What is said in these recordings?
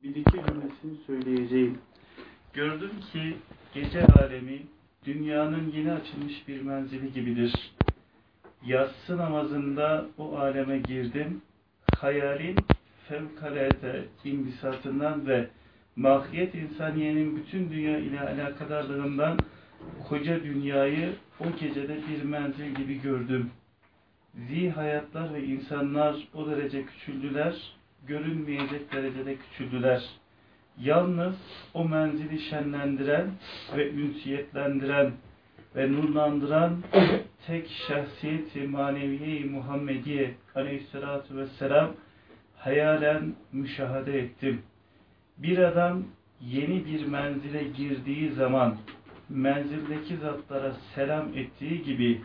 bir iki cümlesini söyleyeceğim. Gördüm ki gece alemi dünyanın yeni açılmış bir menzili gibidir. Yatsı namazında o aleme girdim. Hayalin fevkalade imbisatından ve mahiyet insaniyenin bütün dünya ile alakadarlığından koca dünyayı o gecede bir menzil gibi gördüm. Hayatlar ve insanlar o derece küçüldüler, görünmeyecek derecede küçüldüler. Yalnız o menzili şenlendiren ve ünsiyetlendiren ve nurlandıran tek şahsiyeti maneviye-i Muhammediye aleyhissalatu vesselam hayalen müşahede ettim. Bir adam yeni bir menzile girdiği zaman menzildeki zatlara selam ettiği gibi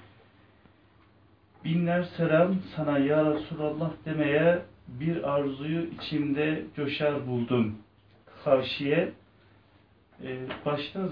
binler selam sana ya Resulallah demeye bir arzuyu içimde coşar buldum. Haşiye, başta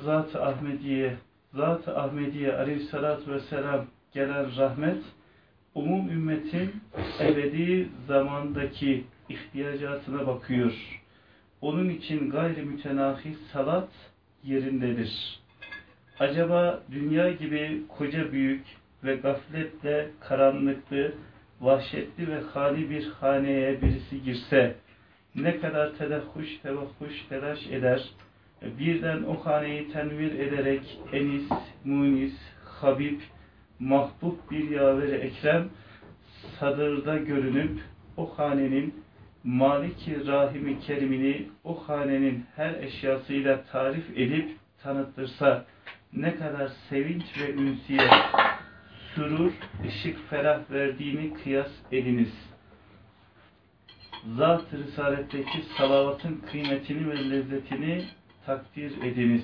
Zat-ı Ahmediye aleyhissalatu vesselam gelen rahmet, umum ümmetin ebedi zamandaki ihtiyacatına bakıyor. Onun için gayri mütenahis salat yerindedir. Acaba dünya gibi koca büyük ve gafletle karanlıklı, vahşetli ve hali bir haneye birisi girse, ne kadar tevahhuş, telaş eder, birden o haneyi tenvir ederek enis, munis, habib, mahbub bir yaveri ekrem, sadırda görünüp o hanenin Malik-i Rahim-i Kerim'ini o hanenin her eşyasıyla tarif edip tanıttırsa, ne kadar sevinç ve ünsiyet, sürur, ışık, ferah verdiğini kıyas ediniz. Zat-ı Risaletteki salavatın kıymetini ve lezzetini takdir ediniz.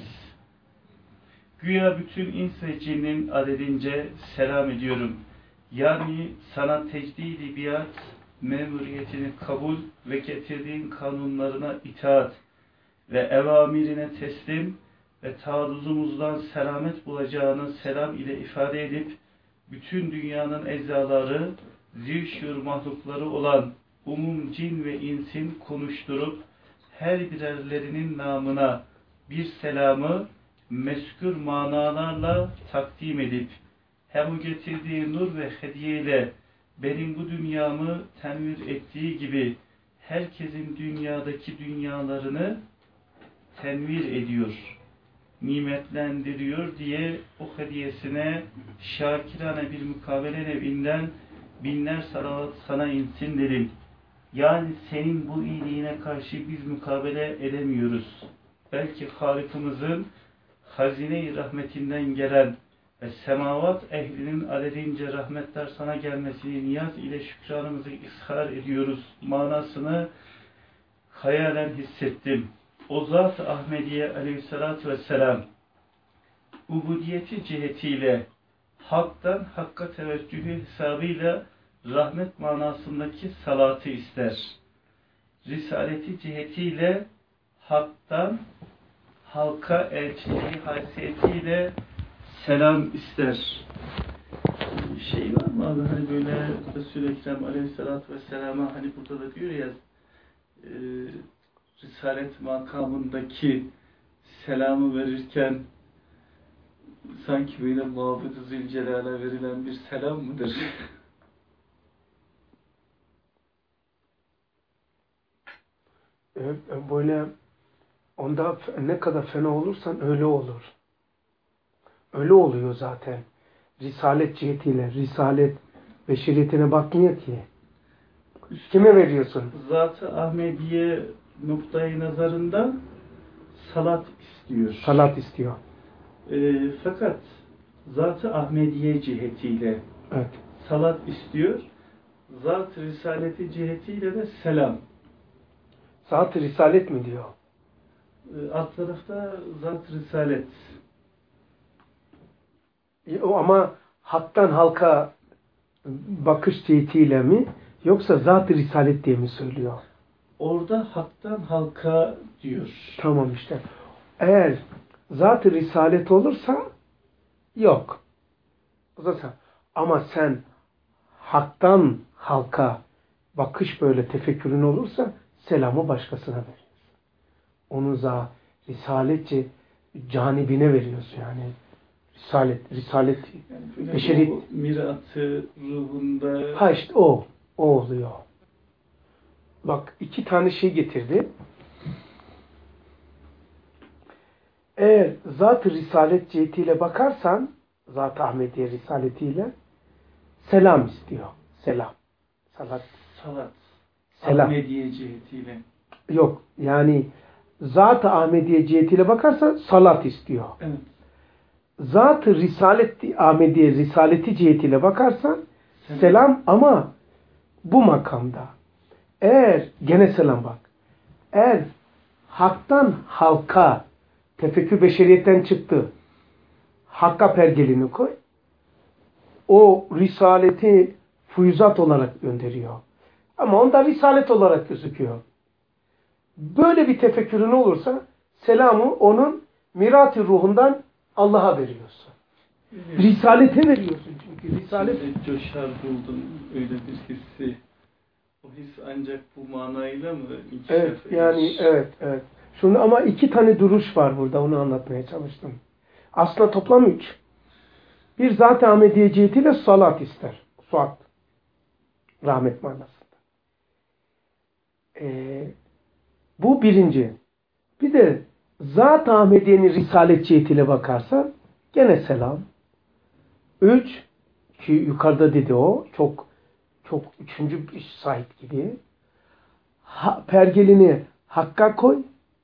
Güya bütün ins ve cinnin adedince selam ediyorum. Yani sana tecdid-i biat, memuriyetini kabul ve getirdiğin kanunlarına itaat ve evamirine teslim ve taarruzumuzdan selamet bulacağını selam ile ifade edip bütün dünyanın eczaları, zişur mahlukları olan umum cin ve insin konuşturup her birerlerinin namına bir selamı meskür manalarla takdim edip hem o getirdiği nur ve hediyeyle benim bu dünyamı tenvir ettiği gibi herkesin dünyadaki dünyalarını tenvir ediyor, nimetlendiriyor diye o hediyesine şakirane bir mukabele nevinden binler salavat sana insin dedim. Yani senin bu iyiliğine karşı biz mukabele edemiyoruz. Belki Halık'ımızın hazine-i rahmetinden gelen ve semavat ehlinin adedince rahmetler sana gelmesini niyaz ile şükranımızı ishar ediyoruz manasını hayalen hissettim. O Zat-ı Ahmediye aleyhissalatü vesselam ubudiyeti cihetiyle haktan hakka teveccühü hesabıyla rahmet manasındaki salatı ister. Risaleti cihetiyle haktan halka elçiliği haysiyetiyle selam ister. Şey var mı abi hani böyle Resul-i Ekrem aleyhissalatü vesselama hani burada da diyor ya Risalet makamındaki selamı verirken sanki böyle Mabud-u Zülcelal'e verilen bir selam mıdır? Böyle onda ne kadar fena olursan öyle olur. Öyle oluyor zaten. Risalet cihetiyle, risalet beşeriyetine bakmıyor ki. Kime veriyorsun? Zat-ı Ahmediye noktayı nazarında salat istiyor. Salat istiyor. Fakat Zat-ı Ahmediye cihetiyle evet, salat istiyor. Zat-ı Risaleti cihetiyle de selam. Zat-ı Risalet mi diyor? Alt tarafta Zat-ı Risalet. Ama haktan halka bakış cihetiyle mi yoksa Zat-ı Risalet diye mi söylüyor? Orada haktan halka diyor. Tamam işte. Eğer Zat-ı Risalet olursa yok. Ama sen haktan halka bakış böyle tefekkürün olursa selamı başkasına veriyorsun. Onu risaletçe canibine veriyorsun yani. Risalet Yani beşeri. o mirat-ı ruhunda. Ha işte o oluyor. Bak 2 tane şey getirdi. Eğer zat-ı risalet cihetiyle bakarsan, Zat-ı Ahmediye risaletiyle selam istiyor. Selam. Salat. Selam. Ahmediye cihetiyle. Yok yani Zat-ı Ahmediye cihetiyle bakarsan salat istiyor. Evet. Zat-ı Ahmediye risaleti cihetiyle bakarsan selam ama bu makamda. Eğer gene selam bak. Eğer haktan halka tefekkür beşeriyetten çıktı. Hakka pergelini koy. O risaleti fuyuzat olarak gönderiyor. Ama onda risalet olarak gözüküyor. Böyle bir tefekkürün olursa selamı onun mirat-ı ruhundan Allah'a veriyorsun. Evet. Risalete veriyorsun çünkü. Risalet coşar buldun öyle bir hissi. O his ancak bu manayla mı? Evet yani evet. Şunu ama 2 tane duruş var burada, onu anlatmaya çalıştım. Aslında toplam 3. Bir Zat-ı Ahmediye cihetiyle salat ister. Suat. Rahmet manasında. Bu birinci. Bir de Zat-ı Ahmediye'nin risalet cihetiyle bakarsan gene selam. 3 ki yukarıda dedi o. Çok üçüncü bir sahip gibi. Pergelini hakka koy.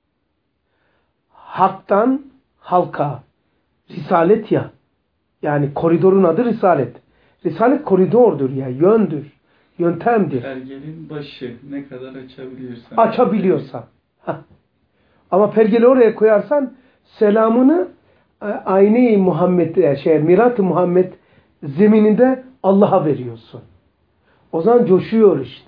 Haktan halka. Risalet ya. Yani koridorun adı risalet. Risalet koridordur ya. Yöndür. Yöntemdir. Pergelin başı ne kadar açabiliyorsan. Açabiliyorsan. Ama pergeli oraya koyarsan selamını ayne-i Muhammed, Mirat-ı Muhammed zemininde Allah'a veriyorsun. O zaman coşuyor işte.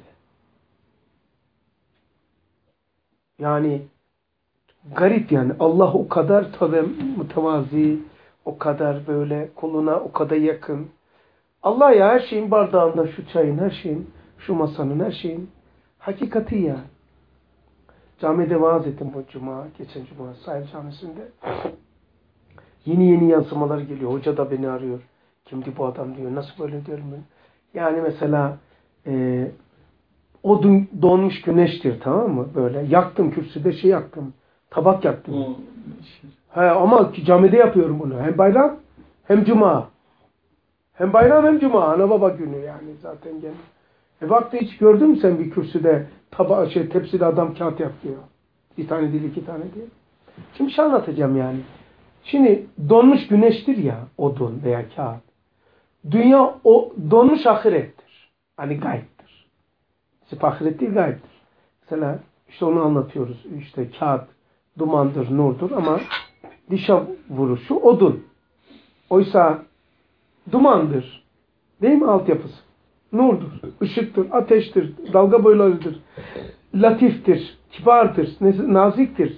Yani garip yani. Allah o kadar mütevazi, o kadar böyle kuluna o kadar yakın. Allah ya her şeyin bardağında, şu çayın, her şeyin, şu masanın, her şeyin hakikati ya. Camide vaaz ettim bu cuma, geçen cuma Sahil Camisi'nde. Yeni yansımalar geliyor. Hoca da beni arıyor. Kimdi bu adam diyor. Nasıl böyle diyorum ben. Yani mesela odun donmuş güneştir, tamam mı? Böyle yaktım kürsüde yaktım. Tabak yaktım. Ama camide yapıyorum bunu. Hem bayram hem cuma. Hem bayram hem cuma. Ana baba günü yani zaten gene. Vakti hiç gördün mü sen bir kürsüde tepside adam kağıt yapıyor. Bir tane değil, 2 tane değil. Şimdi bir şey anlatacağım yani. Şimdi donmuş güneştir ya odun veya kağıt. Dünya o donmuş ahirettir. Hani gayiptir. Sırf ahiret değil, gayiptir. Mesela işte onu anlatıyoruz. İşte kağıt dumandır, nurdur ama dışa vuruşu odun. Oysa dumandır. Değil mi altyapısı? Nurdur, ışıktır, ateştir, dalga boylarıdır, latiftir, kibardır, naziktir.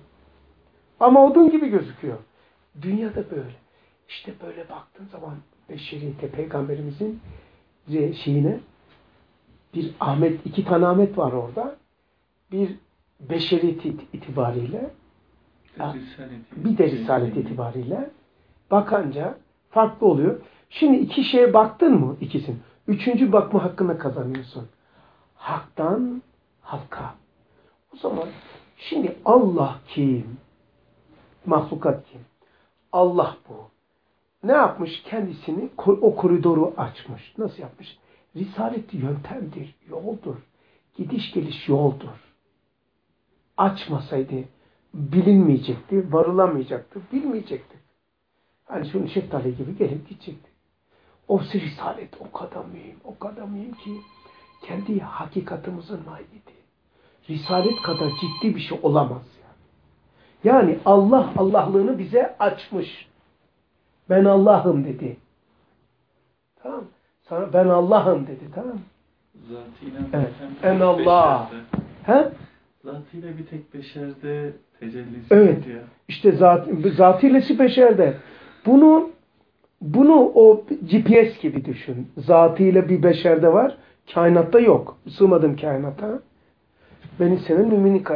Ama odun gibi gözüküyor. Dünyada böyle. İşte böyle baktığın zaman beşeriyete, peygamberimizin şeyine bir Ahmet, 2 tane Ahmet var orada. Bir beşeriyet itibariyle bir de risalet itibariyle bakınca farklı oluyor. Şimdi 2 şeye baktın mı? İkisini. 3. bakma hakkını kazanıyorsun. Haktan halka. O zaman şimdi Allah kim? Mahlukat kim? Allah bu. Ne yapmış? Kendisini o koridoru açmış. Nasıl yapmış? Risalet yöntemdir, yoldur. Gidiş geliş yoldur. Açmasaydı bilinmeyecekti, varılamayacaktı, bilmeyecekti. Hani şunu şeftali gibi gelip gidecekti. O risalet o kadar mühim ki kendi hakikatimizin mahiyeti. Risalet kadar ciddi bir şey olamaz yani. Yani Allah Allah'lığını bize açmış. Ben Allah'ım dedi. Tamam. Sana ben Allah'ım dedi, tamam. Zatıyla evet. En Allah. He? Zatıyla bir tek beşerde tecellisi evet. Ya. İşte zatıyla beşerde. Bunu o GPS gibi düşün. Zatıyla bir beşerde var. Kainatta yok. Sığmadım kainata. Beni senin mümini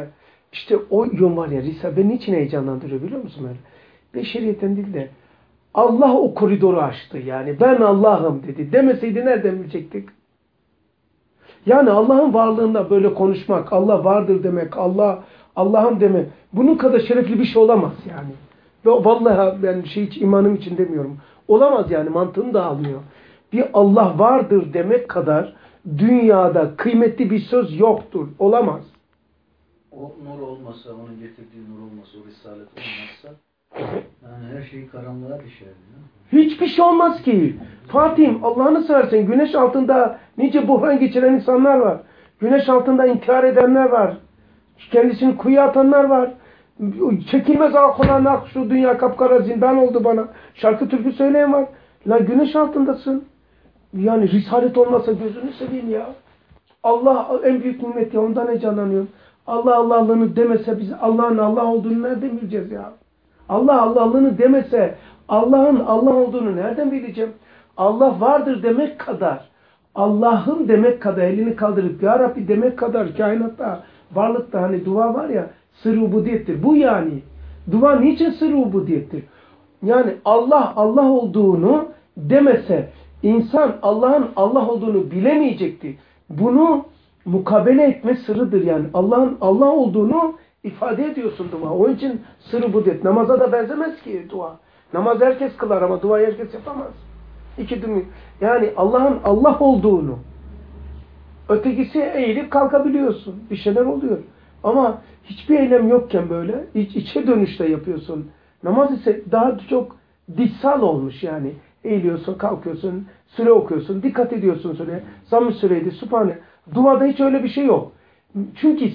İşte o yön var ya, Risale beni niçin heyecanlandırıyor biliyor musun öyle? Beşeriyetten değil de Allah o koridoru açtı yani. Ben Allah'ım dedi. Demeseydi nereden bilecektik? Yani Allah'ın varlığında böyle konuşmak, Allah vardır demek, Allah'ım demek, bunun kadar şerefli bir şey olamaz yani. Ve vallahi ben hiç imanım için demiyorum. Olamaz yani, mantığını da almıyor. Bir Allah vardır demek kadar dünyada kıymetli bir söz yoktur. Olamaz. O nur olmasa, onun getirdiği nur olmasa, o risalet olmazsa yani her şey karanlığa düşer. Hiçbir şey olmaz ki. Fatih'im, Allah'ını seversen güneş altında nice buhran geçiren insanlar var. Güneş altında intihar edenler var. Kendisini kuyuya atanlar var. Çekilmez ak olan ak, şu dünya kapkara zindan oldu bana. Şarkı türkü söyleyen var. La güneş altındasın. Yani risalet olmasa gözünü seveyim ya. Allah en büyük nimet ya, ondan heyecanlanıyorum. Allah Allah'lığını demese biz Allah'ın Allah olduğunu nereden bileceğiz ya? Allah Allah'lığını demese Allah'ın Allah olduğunu nereden bileceğim? Allah vardır demek kadar, Allah'ım demek kadar, elini kaldırıp Ya Rabbi demek kadar kainatta, varlıkta hani dua var ya, sır-ı ubudiyettir. Bu yani. Dua niçin sır-ı ubudiyettir? Yani Allah Allah olduğunu demese insan Allah'ın Allah olduğunu bilemeyecekti. Bunu mukabele etme sırrıdır yani. Allah'ın Allah olduğunu ifade ediyorsun dua. Onun için sır-ı ubudiyet. Namaza da benzemez ki dua. Namaz herkes kılar ama duayı herkes yapamaz. Yani Allah'ın Allah olduğunu, ötekisi eğilip kalkabiliyorsun. Bir şeyler oluyor. Ama hiçbir eylem yokken böyle içe dönüşte yapıyorsun. Namaz ise daha çok dişsal olmuş yani. Eğiliyorsun, kalkıyorsun, süre okuyorsun, dikkat ediyorsun süreye. Zamm-ı süreydi, Sübhane. Duada hiç öyle bir şey yok. Çünkü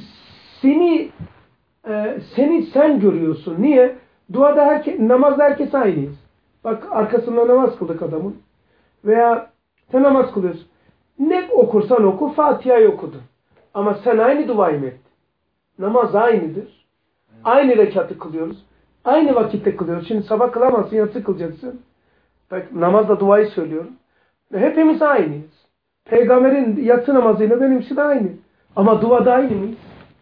seni sen görüyorsun. Niye? Duada namazda herkes aynıyız. Bak arkasında namaz kıldık adamın. Veya sen namaz kılıyorsun. Ne okursan oku, Fatiha'yı okudun. Ama sen aynı duayı mı ettin? Namaz aynıdır. Aynı rekatı kılıyoruz. Aynı vakitte kılıyoruz. Şimdi sabah kılamazsın, yatsı kılacaksın. Bak namazda duayı söylüyorum. Hepimiz aynıyız. Peygamberin yatsı namazıyla benimsi de aynı. Ama duada aynı mıyız?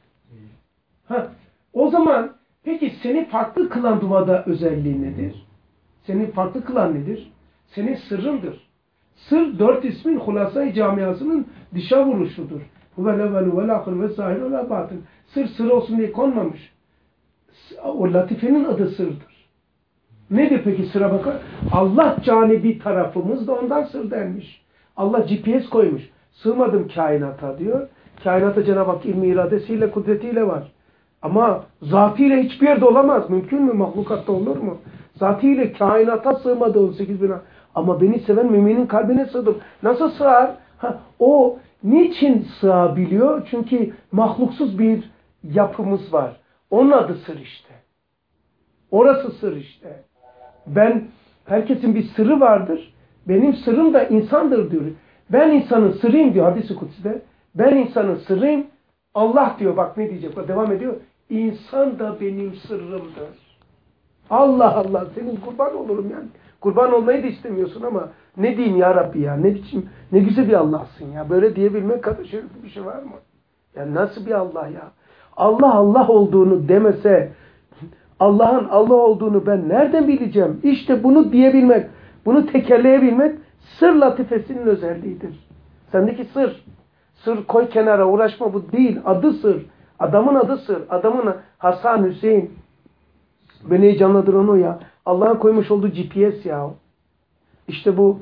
O zaman peki seni farklı kılan duada özelliği nedir? Seni farklı kılan nedir? Senin sırrındır. Sır 4 ismin Hulasa-i Camiası'nın dışa vuruşudur. Huvel evvelu vel ahir ve zahir ve la batın. Sır olsun diye konmamış. O latifenin adı sırdır. Nedir peki sıra bakar? Allah canibi tarafımız da ondan sır denmiş. Allah GPS koymuş. Sığmadım kainata diyor. Kainata Cenab-ı Hak ilmi iradesiyle, kudretiyle var. Ama zatıyla hiçbir yerde olamaz. Mümkün mü? Mahlukatta olur mu? Zatıyla kainata sığmadı 18 bin. Ama beni seven müminin kalbine sığdım. Nasıl sığar? O niçin sığabiliyor? Çünkü mahluksuz bir yapımız var. Onun adı sır işte. Orası sır işte. Herkesin bir sırrı vardır. Benim sırrım da insandır diyor. Ben insanın sırrıyım diyor hadis-i kutsi'de. Ben insanın sırrıyım. Allah diyor bak ne diyecek. Devam ediyor. İnsan da benim sırrımdır. Allah Allah senin kurban olurum yani. Kurban olmayı da istemiyorsun ama ne diyeyim ya Rabbi ya, ne güzel bir Allah'sın ya. Böyle diyebilmek kadar şerefli bir şey var mı? Ya nasıl bir Allah ya? Allah Allah olduğunu demese, Allah'ın Allah olduğunu ben nereden bileceğim? İşte bunu diyebilmek, bunu tekerleyebilmek sır latifesinin özelliğidir. Sendeki sır. Sır koy kenara, uğraşma, bu değil. Adı sır. Adamın adı sır. Adamın Hasan, Hüseyin. Beni heyecanladır onu ya. Allah'ın koymuş olduğu GPS ya. İşte bu.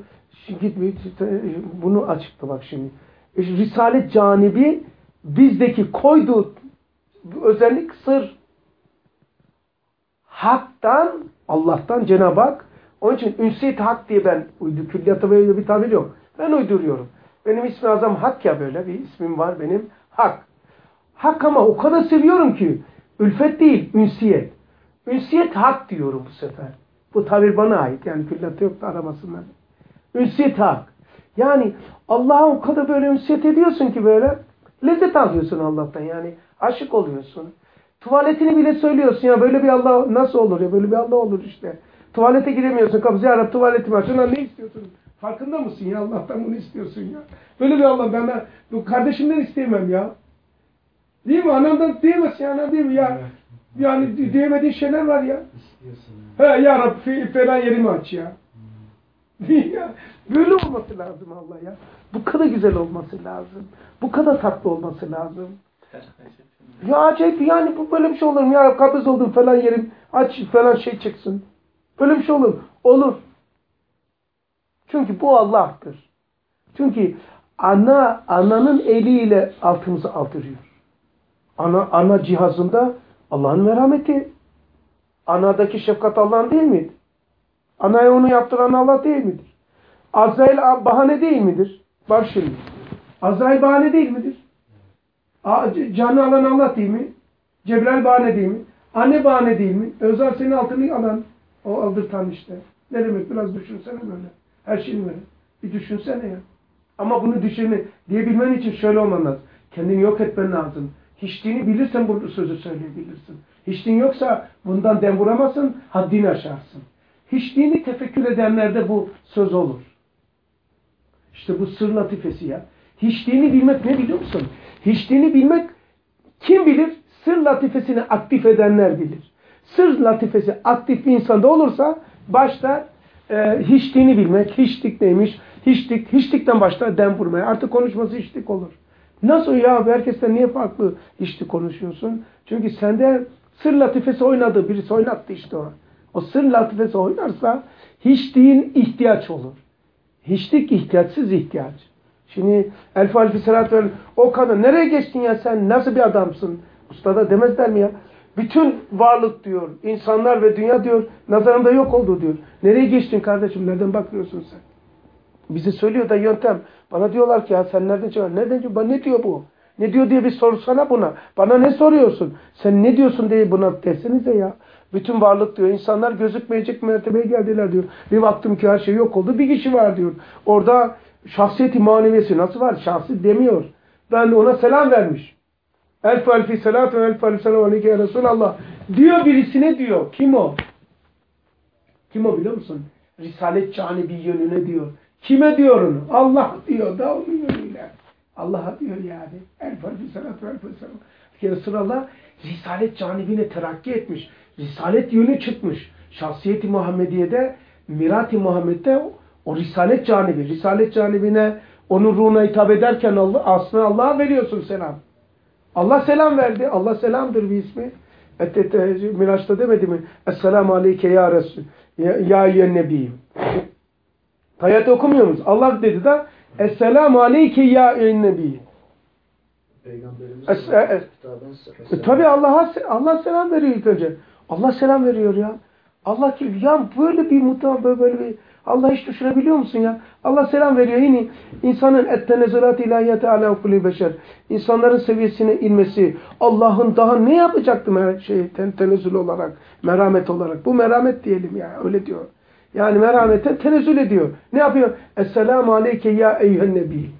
Bunu açıkla bak şimdi. Risalet canibi bizdeki koyduğu özellik sır. Hak'tan, Allah'tan Cenab-ı Hak. Onun için ünsiyet hak diye ben külliyatta böyle bir tabir yok. Ben uyduruyorum. Benim ismi azam Hak ya, böyle bir ismim var benim. Hak. Hak ama o kadar seviyorum ki. Ülfet değil, ünsiyet. Ünsiyet hak diyorum bu sefer. Bu tabir bana ait. Yani külliyatta yok da aramasınlar. Ünsiyet hak. Yani Allah'a o kadar böyle ünsiyet ediyorsun ki böyle. Lezzet alıyorsun Allah'tan yani. Aşık oluyorsun. Tuvaletini bile söylüyorsun ya, böyle bir Allah nasıl olur ya, böyle bir Allah olur işte. Tuvalete giremiyorsun, kapısı ya Rab tuvaletimi aç. Lan ne istiyorsun? Farkında mısın ya, Allah'tan bunu istiyorsun ya. Böyle bir Allah bu kardeşimden isteyemem ya. Değil mi? Anamdan diyemezsin ana değil mi ya? Yani diyemediğin şeyler var ya. He ya Rabbi falan yerimi aç ya. Ya. Böyle olması lazım Allah ya. Bu kadar güzel olması lazım. Bu kadar tatlı olması lazım. Ya acayip yani bu böyle bir şey olur mu? Ya kabız oldum falan yerim aç falan şey çıksın. Böyle bir şey olur mu? Olur. Çünkü bu Allah'tır. Çünkü ananın eliyle altımızı aldırıyor. Ana cihazında Allah'ın merhameti. Anadaki şefkat Allah'ın değil midir? Anaya onu yaptıran Allah değil midir? Azrail bahane değil midir? Bak şimdi. Azrail bahane değil midir? Canı alan Allah değil mi? Cebrail bahane değil mi? Anne bahane değil mi? Özel senin altını alan, o aldırtan işte. Ne demek? Biraz düşünsene böyle. Her şeyini böyle. Bir düşünsene ya. Ama bunu diyebilmen için şöyle olman lazım. Kendini yok etmen lazım. Hiçliğini bilirsen bu sözü söyleyebilirsin. Hiçliğin yoksa bundan dem vuramazsın, haddini aşarsın. Hiçliğini tefekkür edenlerde bu söz olur. İşte bu sır latifesi ya. Hiçliğini bilmek ne biliyor musun? Hiçliğini bilmek kim bilir? Sır latifesini aktif edenler bilir. Sır latifesi aktif bir insanda olursa başta hiçliğini bilmek, hiçlik neymiş, hiçlikten başlar dem vurmaya. Artık konuşması hiçlik olur. Nasıl ya? Herkesten niye farklı hiçlik konuşuyorsun? Çünkü sende sır latifesi oynadı. Birisi oynattı işte o. O sır latifesi oynarsa hiçliğin ihtiyaç olur. Hiçlik ihtiyaçsız ihtiyaç. Şimdi El-Falifi Selatü o kadar nereye geçtin ya sen nasıl bir adamsın? Ustada demezler mi ya? Bütün varlık diyor, insanlar ve dünya diyor, nazarında yok oldu diyor. Nereye geçtin kardeşim? Nereden bakıyorsun sen? Bize söylüyor da yöntem. Bana diyorlar ki ya sen nereden çıkıyorsun? Nereden çıkıyorsun? Ne diyor bu? Ne diyor diye bir sorsana buna. Bana ne soruyorsun? Sen ne diyorsun diye buna desenize ya. Bütün varlık diyor. İnsanlar gözükmeyecek mertebeye geldiler diyor. Bir baktım ki her şey yok oldu. Bir kişi var diyor. Orada şahsiyeti maneviyesi nasıl var? Şahsi demiyor. Ben ona selam vermiş. El-Falifi Selatü El-Falifi Selatü Aleyke ya Resulallah. Diyor birisine diyor. Kim o? Kim o biliyor musun? Risalet canibi yönüne diyor. Kime diyor onu? Allah diyor da onun yönüyle. Allah'a diyor yani. El-Falifi Selatü El-Falifi Selatü. Bir kere sırallah Risalet canibine terakki etmiş. Risalet yönü çıkmış. Şahsiyeti Muhammediye'de, Mirat-i Muhammed'de o Risalet canibi. Risalet canibine onun ruhuna hitap ederken aslında Allah'a veriyorsun selam. Allah selam verdi. Allah selamdır bir ismi. Miraç'ta demedi mi? Esselamu aleyke ya Resul. Ya Nebi'yim. Hayat okumuyor musunuz? Allah dedi de Esselamu aleyke ya Nebi'yim. Peygamberimiz tabi Allah selam veriyor ilk önce. Allah selam veriyor ya. Allah ki ya böyle bir böyle bir Allah hiç düşünebiliyor musun ya? Allah selam veriyor. Yine insanın ettenezzülat ilahiyete ala kulli beşer. İnsanların seviyesine inmesi. Allah'ın daha ne yapacaktı tenezzül olarak, merhamet olarak. Bu merhamet diyelim ya. Öyle diyor. Yani merhamete tenezzül ediyor. Ne yapıyor? Esselamu aleyke ya eyyühen nebi.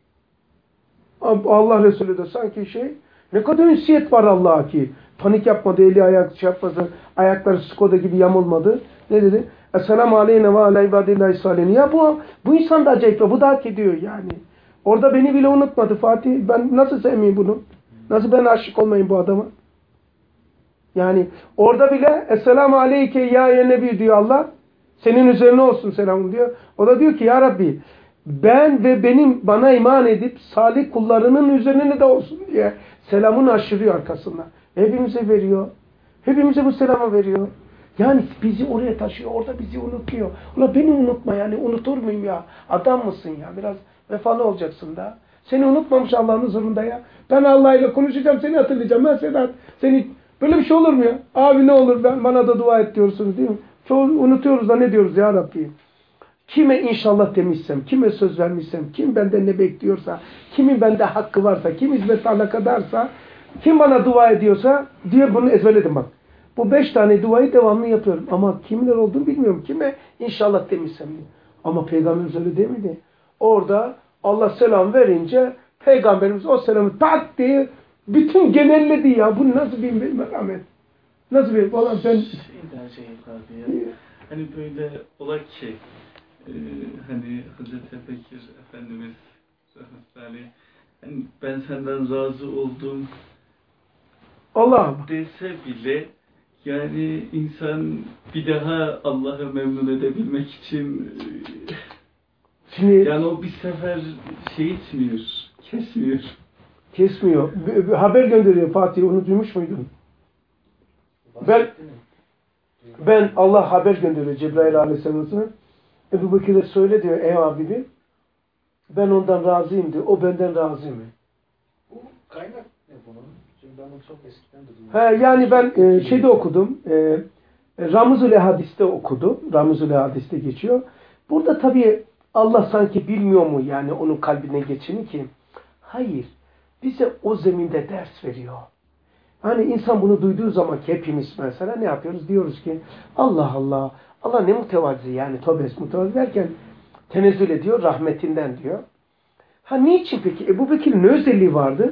Allah Resulü de sanki ne kadar ünsiyet var Allah'a ki. Panik yapmadı, eli ayak yapmadı, ayakları Skoda gibi yamulmadı. Ne dedi? Esselamu aleyne ve ala ibadillahi salihin. Ya bu insan da acayip. Bu da hak ediyor yani. Orada beni bile unutmadı Fatih. Ben nasıl sevmeyeyim bunu? Nasıl ben aşık olmayayım bu adama? Yani orada bile Esselamu aleyke ya nebi diyor Allah. Senin üzerine olsun selamım diyor. O da diyor ki ya Rabbi ben ve bana iman edip salih kullarının üzerine de olsun diye selamını aşırıyor arkasından. Hepimize veriyor. Hepimize bu selamı veriyor. Yani bizi oraya taşıyor. Orada bizi unutuyor. Ulan beni unutma yani. Unutur muyum ya? Adam mısın ya? Biraz vefalı olacaksın da. Seni unutmamış Allah'ın huzurunda ya. Ben Allah ile konuşacağım. Seni hatırlayacağım. Ben Sedat. Böyle bir şey olur mu ya? Abi ne olur bana da dua et diyorsunuz değil mi? Çoğu unutuyoruz da ne diyoruz ya Rabbi? Kime inşallah demişsem, kime söz vermişsem, kim benden ne bekliyorsa, kimin bende hakkı varsa, kim hizmet alakadarsa, kim bana dua ediyorsa diye bunu ezberledim bak. Bu 5 tane duayı devamlı yapıyorum. Ama kimler olduğunu bilmiyorum. Kime inşallah demişsem. Ama Peygamberimiz öyle demedi. Orada Allah selam verince Peygamberimiz o selamı tak diye bütün genelledi ya. Bu nasıl bir merhamet? Nasıl bir falan ben... Hani böyle ola ki hani Hazreti Bekir Efendimiz hani ben senden razı oldum Allah dese bile yani insan bir daha Allah'ı memnun edebilmek için şimdi yani o bir sefer şey etmiyor, kesmiyor. Kesmiyor. Bir haber gönderiyor Fatih. Onu duymuş muydun? Ben Allah haber gönderiyor Cebrail Aleyhisselam'a. Ebu Bekir'e söyle diyor ey abimi. Ben ondan razıyım diyor. O benden razı mı? Bu kaynak ne bunun? Çünkü ben onu çok eskiden de duydum. Yani ben şeyde okudum. Ramuz-ül Hadis'te okudum. Ramuz-ül Hadis'te geçiyor. Burada tabii Allah sanki bilmiyor mu yani onun kalbine geçeni ki? Hayır. Bize o zeminde ders veriyor. Hani insan bunu duyduğu zaman ki hepimiz mesela ne yapıyoruz? Diyoruz ki Allah Allah. Allah ne mütevazi yani tövbes mütevazi derken tenezzül ediyor rahmetinden diyor. Ha niçin peki? Ebu Bekir'in ne özelliği vardı?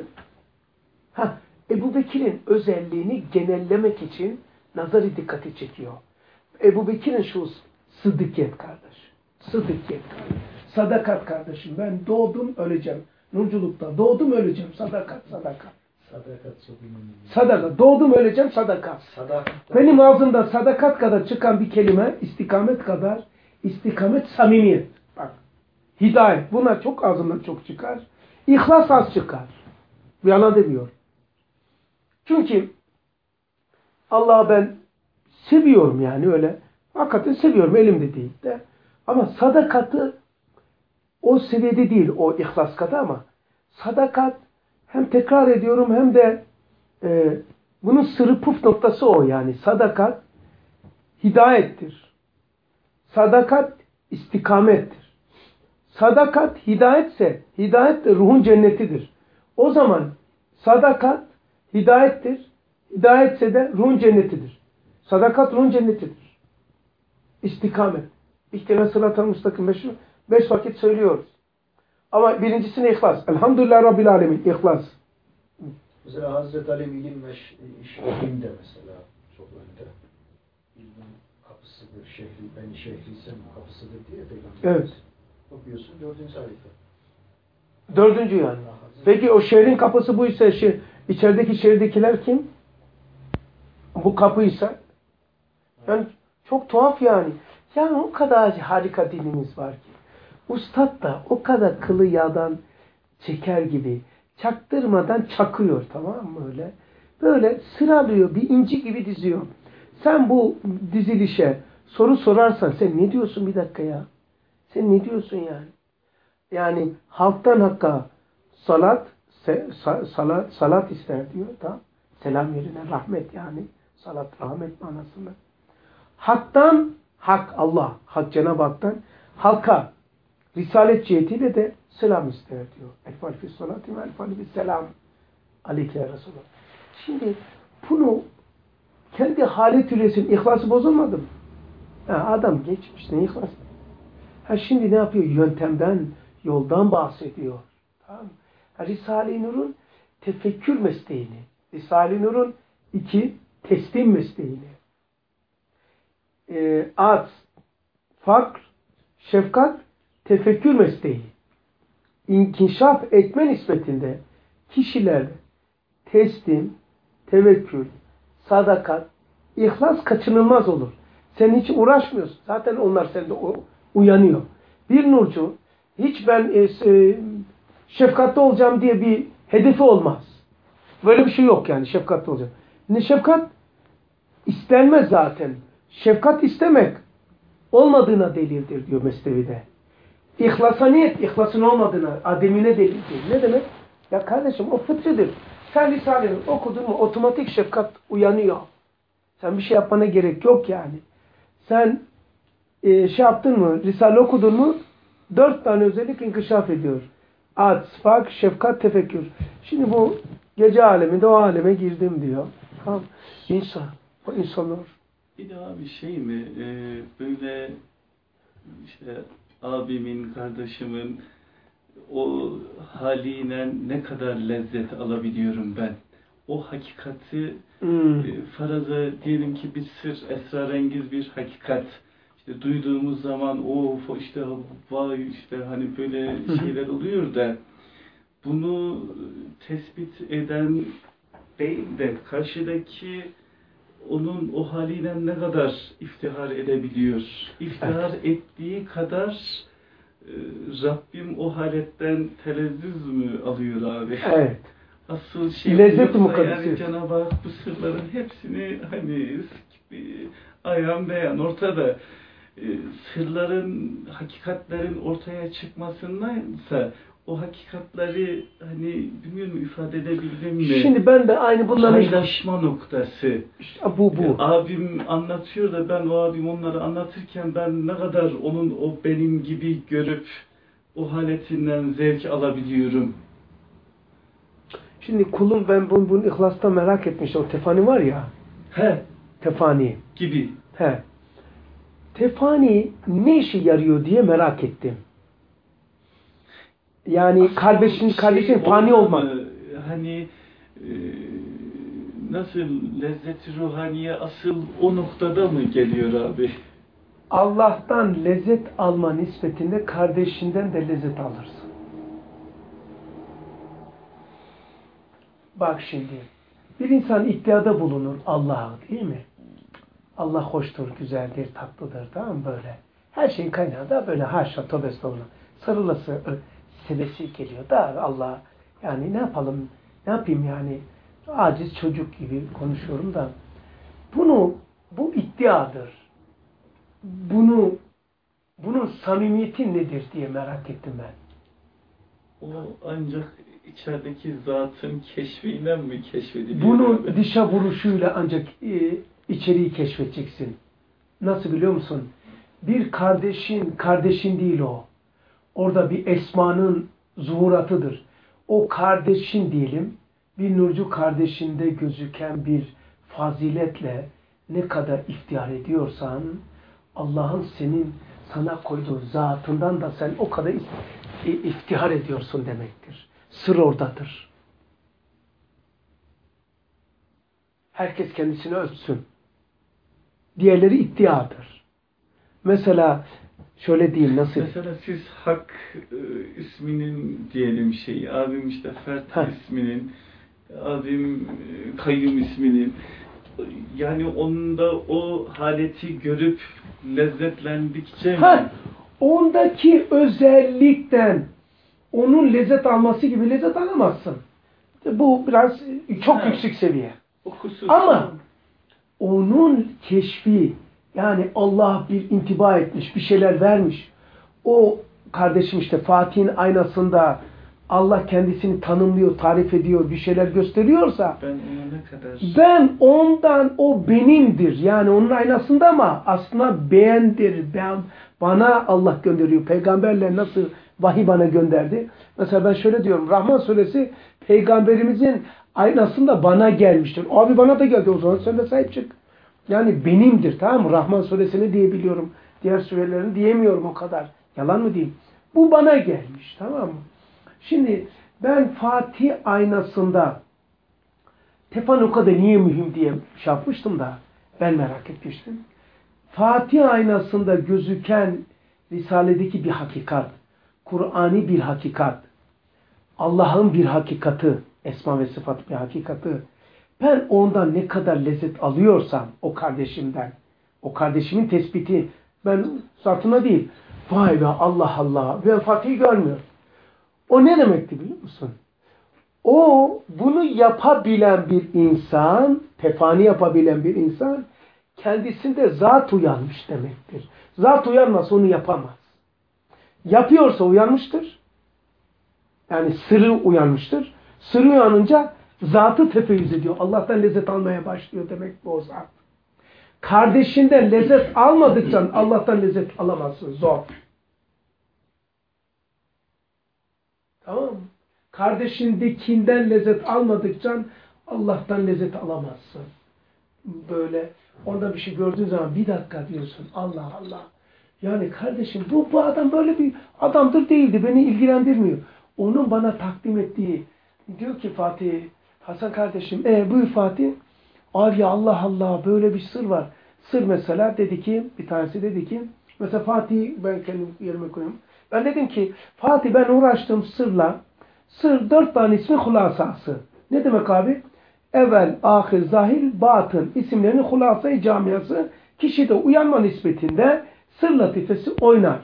Ebu Bekir'in özelliğini genellemek için nazarı dikkati çekiyor. Ebu Bekir'in şu sıddıkiyet kardeş. Sıddıkiyet kardeş. Sadakat kardeşim. Ben doğdum öleceğim. Nurculukta doğdum öleceğim. Sadakat. Sadakat çok önemli. Sadakat. Doğdum öleceğim sadakat. Benim ağzımda sadakat kadar çıkan bir kelime istikamet kadar istikamet samimiyet. Bak. Hidayet. Bunlar çok ağzımdan çok çıkar. İhlas az çıkar. Bir yalan demiyor. Çünkü Allah'ı ben seviyorum yani öyle. Hakikaten seviyorum elimde değil de. Ama sadakatı o seviyede değil o ihlas kadar ama sadakat hem tekrar ediyorum hem de bunun sırrı puf noktası o yani. Sadakat hidayettir. Sadakat istikamettir. Sadakat hidayetse hidayet de ruhun cennetidir. O zaman sadakat hidayettir. Hidayetse de ruhun cennetidir. Sadakat ruhun cennetidir. İstikamet. İhtinas sırat-ı müstakim 5 vakit söylüyoruz. Ama birincisine ihlas. Elhamdülillah Rabbil Alemin. İhlas. Mesela Hazreti Ali ilim ve ilimde mesela çok önde. İlmin kapısıdır, ben şehriysem kapısıdır diye Peygamber. Evet. Okuyorsun 4. sayfa. 4. yani. Peki o şehrin kapısı buysa içerideki şehirdekiler kim? Bu kapıysa yani çok tuhaf yani. Yani o kadar harika dinimiz var ki. Ustad da o kadar kılı yağdan çeker gibi çaktırmadan çakıyor tamam mı öyle? Böyle sıralıyor bir inci gibi diziyor. Sen bu dizilişe soru sorarsan sen ne diyorsun bir dakika ya? Sen ne diyorsun yani? Yani halktan hakka salat ister diyor da selam yerine rahmet yani. Salat rahmet manasında. Hak'tan hak Allah, hak Cenab-ı Hak'tan halka risalet cihetiyle de selam ister diyor. Efal fi salati ve efal fi selam aleyke Resulullah. Şimdi bunu kendi hali türesin ihlası bozulmadı mı? Adam geçmiş ne ihlas? Şimdi ne yapıyor? Yöntemden, yoldan bahsediyor. Tamam mı? Risale-i Nur'un tefekkür mesleğini, Risale-i Nur'un 2 teslim mesleğini, at, fakr, şefkat, tefekkür mesleği, inkişaf etme nispetinde kişiler teslim, tevekkül, sadakat, ihlas kaçınılmaz olur. Sen hiç uğraşmıyorsun. Zaten onlar sende uyanıyor. Bir nurcu hiç ben şefkatli olacağım diye bir hedefi olmaz. Böyle bir şey yok yani şefkatli olacağım. Ne şefkat? İstenmez zaten. Şefkat istemek olmadığına delildir diyor Mesnevi'de. İhlasa niyet, ihlasın olmadığına, ademine delildir. Ne demek? Ya kardeşim o fıtridir. Sen Risale'ni okudun mu otomatik şefkat uyanıyor. Sen bir şey yapmana gerek yok yani. Sen yaptın mı, Risale okudun mu 4 tane özellik inkişaf ediyor. Ad, sıfak, şefkat, tefekkür. Şimdi bu gece aleminde o aleme girdim diyor. Tamam. O insan olur. Bir daha bir şey mi? Böyle işte abimin, kardeşimin o haliyle ne kadar lezzet alabiliyorum ben. O hakikati faraza diyelim ki bir sır, esrarengiz bir hakikat. İşte duyduğumuz zaman işte vay işte hani böyle şeyler oluyor da bunu tespit eden değil de karşıdaki onun o haliyle ne kadar iftihar edebiliyor. İftihar ettiği kadar Rabbim o haletten telezzüz mü alıyor abi? Evet. Asıl şey lezzet-i yoksa mukaddesi. yani Cenab-ı Hak bu sırların hepsini hani ayağın beyan ortada. Sırların, hakikatlerin ortaya çıkmasındansa o hakikatleri hani bilmiyorum ifade edebildim mi? Şimdi ben de aynı bunların paylaşma noktası. İşte bu. Abim anlatıyor da ben o abim onları anlatırken ben ne kadar onun o benim gibi görüp o haletinden zevk alabiliyorum. Şimdi kulum ben bunu İhlas'ta merak etmiş. O tefani var ya. He. Tefani. Gibi. He. Tefani ne işe yarıyor diye merak ettim. Yani kardeşin fani olmak. Hani nasıl lezzet-i ruhaniye asıl o noktada mı geliyor abi? Allah'tan lezzet alma nispetinde kardeşinden de lezzet alırsın. Bak şimdi, bir insan iddiada bulunur Allah'a, değil mi? Allah hoştur, güzeldir, tatlıdır, tamam mı böyle? Her şeyin kaynağı da böyle haşa, tövbe estağfurullah. Sarılası, sevesi geliyor da Allah, yani ne yapalım, ne yapayım yani? Aciz çocuk gibi konuşuyorum da. Bu iddiadır. Bunun samimiyeti nedir diye merak ettim ben. O ancak içerideki zatın keşfiyle mi keşfediliyor? Bunun dışa vuruşuyla ancak içeriği keşfedeceksin. Nasıl biliyor musun? Bir kardeşin değil o. Orada bir esmanın zuhuratıdır. O kardeşin diyelim, bir nurcu kardeşinde gözüken bir faziletle ne kadar iftihar ediyorsan, Allah'ın sana koyduğu zatından da sen o kadar iftihar ediyorsun demektir. Sır oradadır. Herkes kendisini övsün. Diğerleri iddiadır. Mesela şöyle diyeyim nasıl? Mesela siz Hak isminin diyelim şeyi, abim işte Fert isminin, abim Kayyum isminin, yani onda o haleti görüp lezzetlendikçe mi? Ondaki özellikten onun lezzet alması gibi lezzet alamazsın. Bu biraz çok yüksek seviye. Ama onun keşfi, yani Allah bir intiba etmiş, bir şeyler vermiş. O kardeşim işte Fatih'in aynasında Allah kendisini tanımlıyor, tarif ediyor, bir şeyler gösteriyorsa ben ondan, o benimdir. Yani onun aynasında ama aslında bendir. Bana Allah gönderiyor. Peygamberler nasıl vahiy bana gönderdi? Mesela ben şöyle diyorum. Rahman suresi peygamberimizin aynasında bana gelmiştir. Abi bana da geldi, o zaman sen de sahip çık. Yani benimdir, tamam mı? Rahman suresini diyebiliyorum. Diğer surelerini diyemiyorum o kadar. Yalan mı diyeyim? Bu bana gelmiş, tamam mı? Şimdi ben Fatih aynasında Tefanuka'da niye mühim diye şey yapmıştım da ben merak etmiştim. Fatih aynasında gözüken Risale'deki bir hakikat, Kur'an'i bir hakikat, Allah'ın bir hakikati, esma ve sıfat bir hakikati, ben ondan ne kadar lezzet alıyorsam o kardeşimden, o kardeşimin tespiti, ben zatına değil, vay be Allah Allah, ben Fatih'i görmüyorum. O ne demekti biliyor musun? O bunu yapabilen bir insan, tefani yapabilen bir insan, kendisinde zat uyanmış demektir. Zat uyanmaz, onu yapamaz. Yapıyorsa uyanmıştır. Yani sırrı uyanmıştır. Sırrı uyanınca zatı tefeyyüz ediyor. Allah'tan lezzet almaya başlıyor demek bu o zat. Kardeşinden lezzet almadıkça Allah'tan lezzet alamazsın. Zor. Tamam mı? Kardeşindekinden lezzet almadıkça Allah'tan lezzet alamazsın. Böyle onda bir şey gördüğün zaman bir dakika diyorsun. Allah Allah. Yani kardeşim bu adam böyle bir adamdır değildi. Beni ilgilendirmiyor. Onun bana takdim ettiği, diyor ki Fatih, Hasan kardeşim, buyur Fatih. Abi Allah Allah, böyle bir sır var. Sır mesela dedi ki, bir tanesi dedi ki, mesela Fatih, ben kendim yerime koyayım. Ben dedim ki Fatih, ben uğraştığım sırla, sır 4 tane ismi hulasası. Ne demek abi? evvel, ahir, zahir, batın isimlerinin hulasa-i camiası kişide uyanma nispetinde sır latifesi oynar.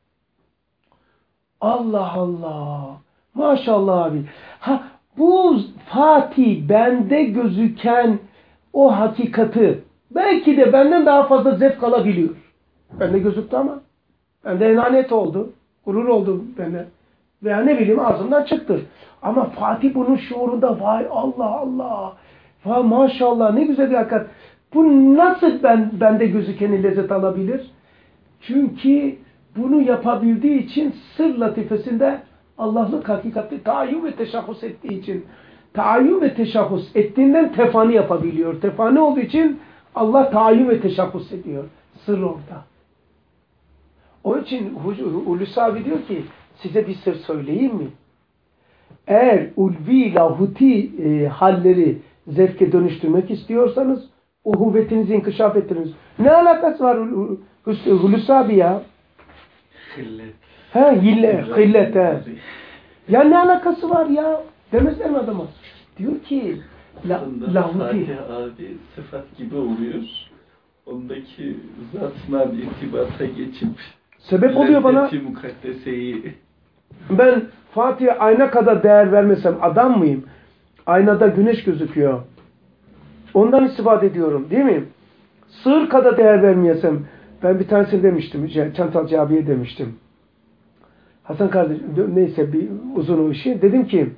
Allah Allah. Maşallah abi. Bu Fatih bende gözüken o hakikati belki de benden daha fazla zevk alabiliyor. Bende gözüktü ama bende enanet oldu. Gurur oldu bende. Veya ne bileyim ağzımdan çıktı. Ama Fatih bunun şuurunda vay Allah Allah. Vay maşallah ne güzel bir hakikat. Bu nasıl bende gözükeni lezzet alabilir? Çünkü bunu yapabildiği için sır latifesinde Allah'lık hakikati taayyün ve teşahhus ettiği için taayyün ve teşahhus ettiğinden tefani yapabiliyor. Tefani olduğu için Allah taayyün ve teşahhus ediyor. Sır orada. Onun için Hulusi abi diyor ki size bir sır söyleyeyim mi? Eğer ulvi lahuti halleri zevke dönüştürmek istiyorsanız uhuvvetinizi inkişaf ettiriniz. Ne alakası var Hulusi abi ya? Hillet. Hillet. Ya ne alakası var ya? Demezler mi adama? Diyor ki lahuti. Fatih abi sıfat gibi oluyor. Ondaki zatla irtibata geçip sebep oluyor bana. lezzeti mukaddeseyi. Ben Fatih'e ayna kadar değer vermesem adam mıyım? Aynada güneş gözüküyor. Ondan istifade ediyorum değil mi? Sığır kadar değer vermeyesem ben bir tanesini demiştim. Çantalcı abiye demiştim. Hasan kardeş neyse bir uzun o işi. Dedim ki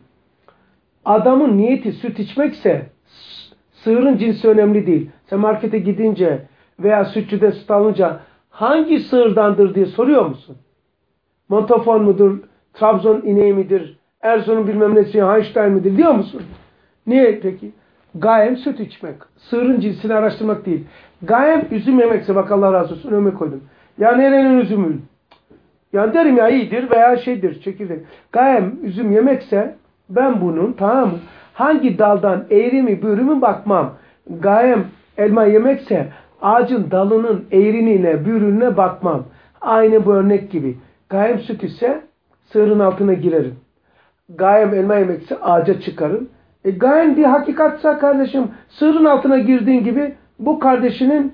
adamın niyeti süt içmekse sığırın cinsi önemli değil. Sen markete gidince veya sütçüde süt alınca hangi sığırdandır diye soruyor musun? Montafon mudur? Trabzon ineği midir? Erzurum bilmem nesi Holstein midir diyor musun? Niye peki? Gayem süt içmek. Sığırın cinsini araştırmak değil. Gayem üzüm yemekse bak Allah razı olsun önüme koydum. Ya nerenin üzümün? Yani derim ya iyidir veya şeydir çekirdek. Gayem üzüm yemekse ben bunun tamam mı? Hangi daldan eğri mi büğrü mü bakmam. Gayem elma yemekse ağacın dalının eğriliğine büğrüne bakmam. Aynı bu örnek gibi. Gayem süt ise sığırın altına girerim. Gayem elma yemekse ağaca çıkarım. Gayem bir hakikatsa kardeşim sığırın altına girdiğin gibi bu kardeşinin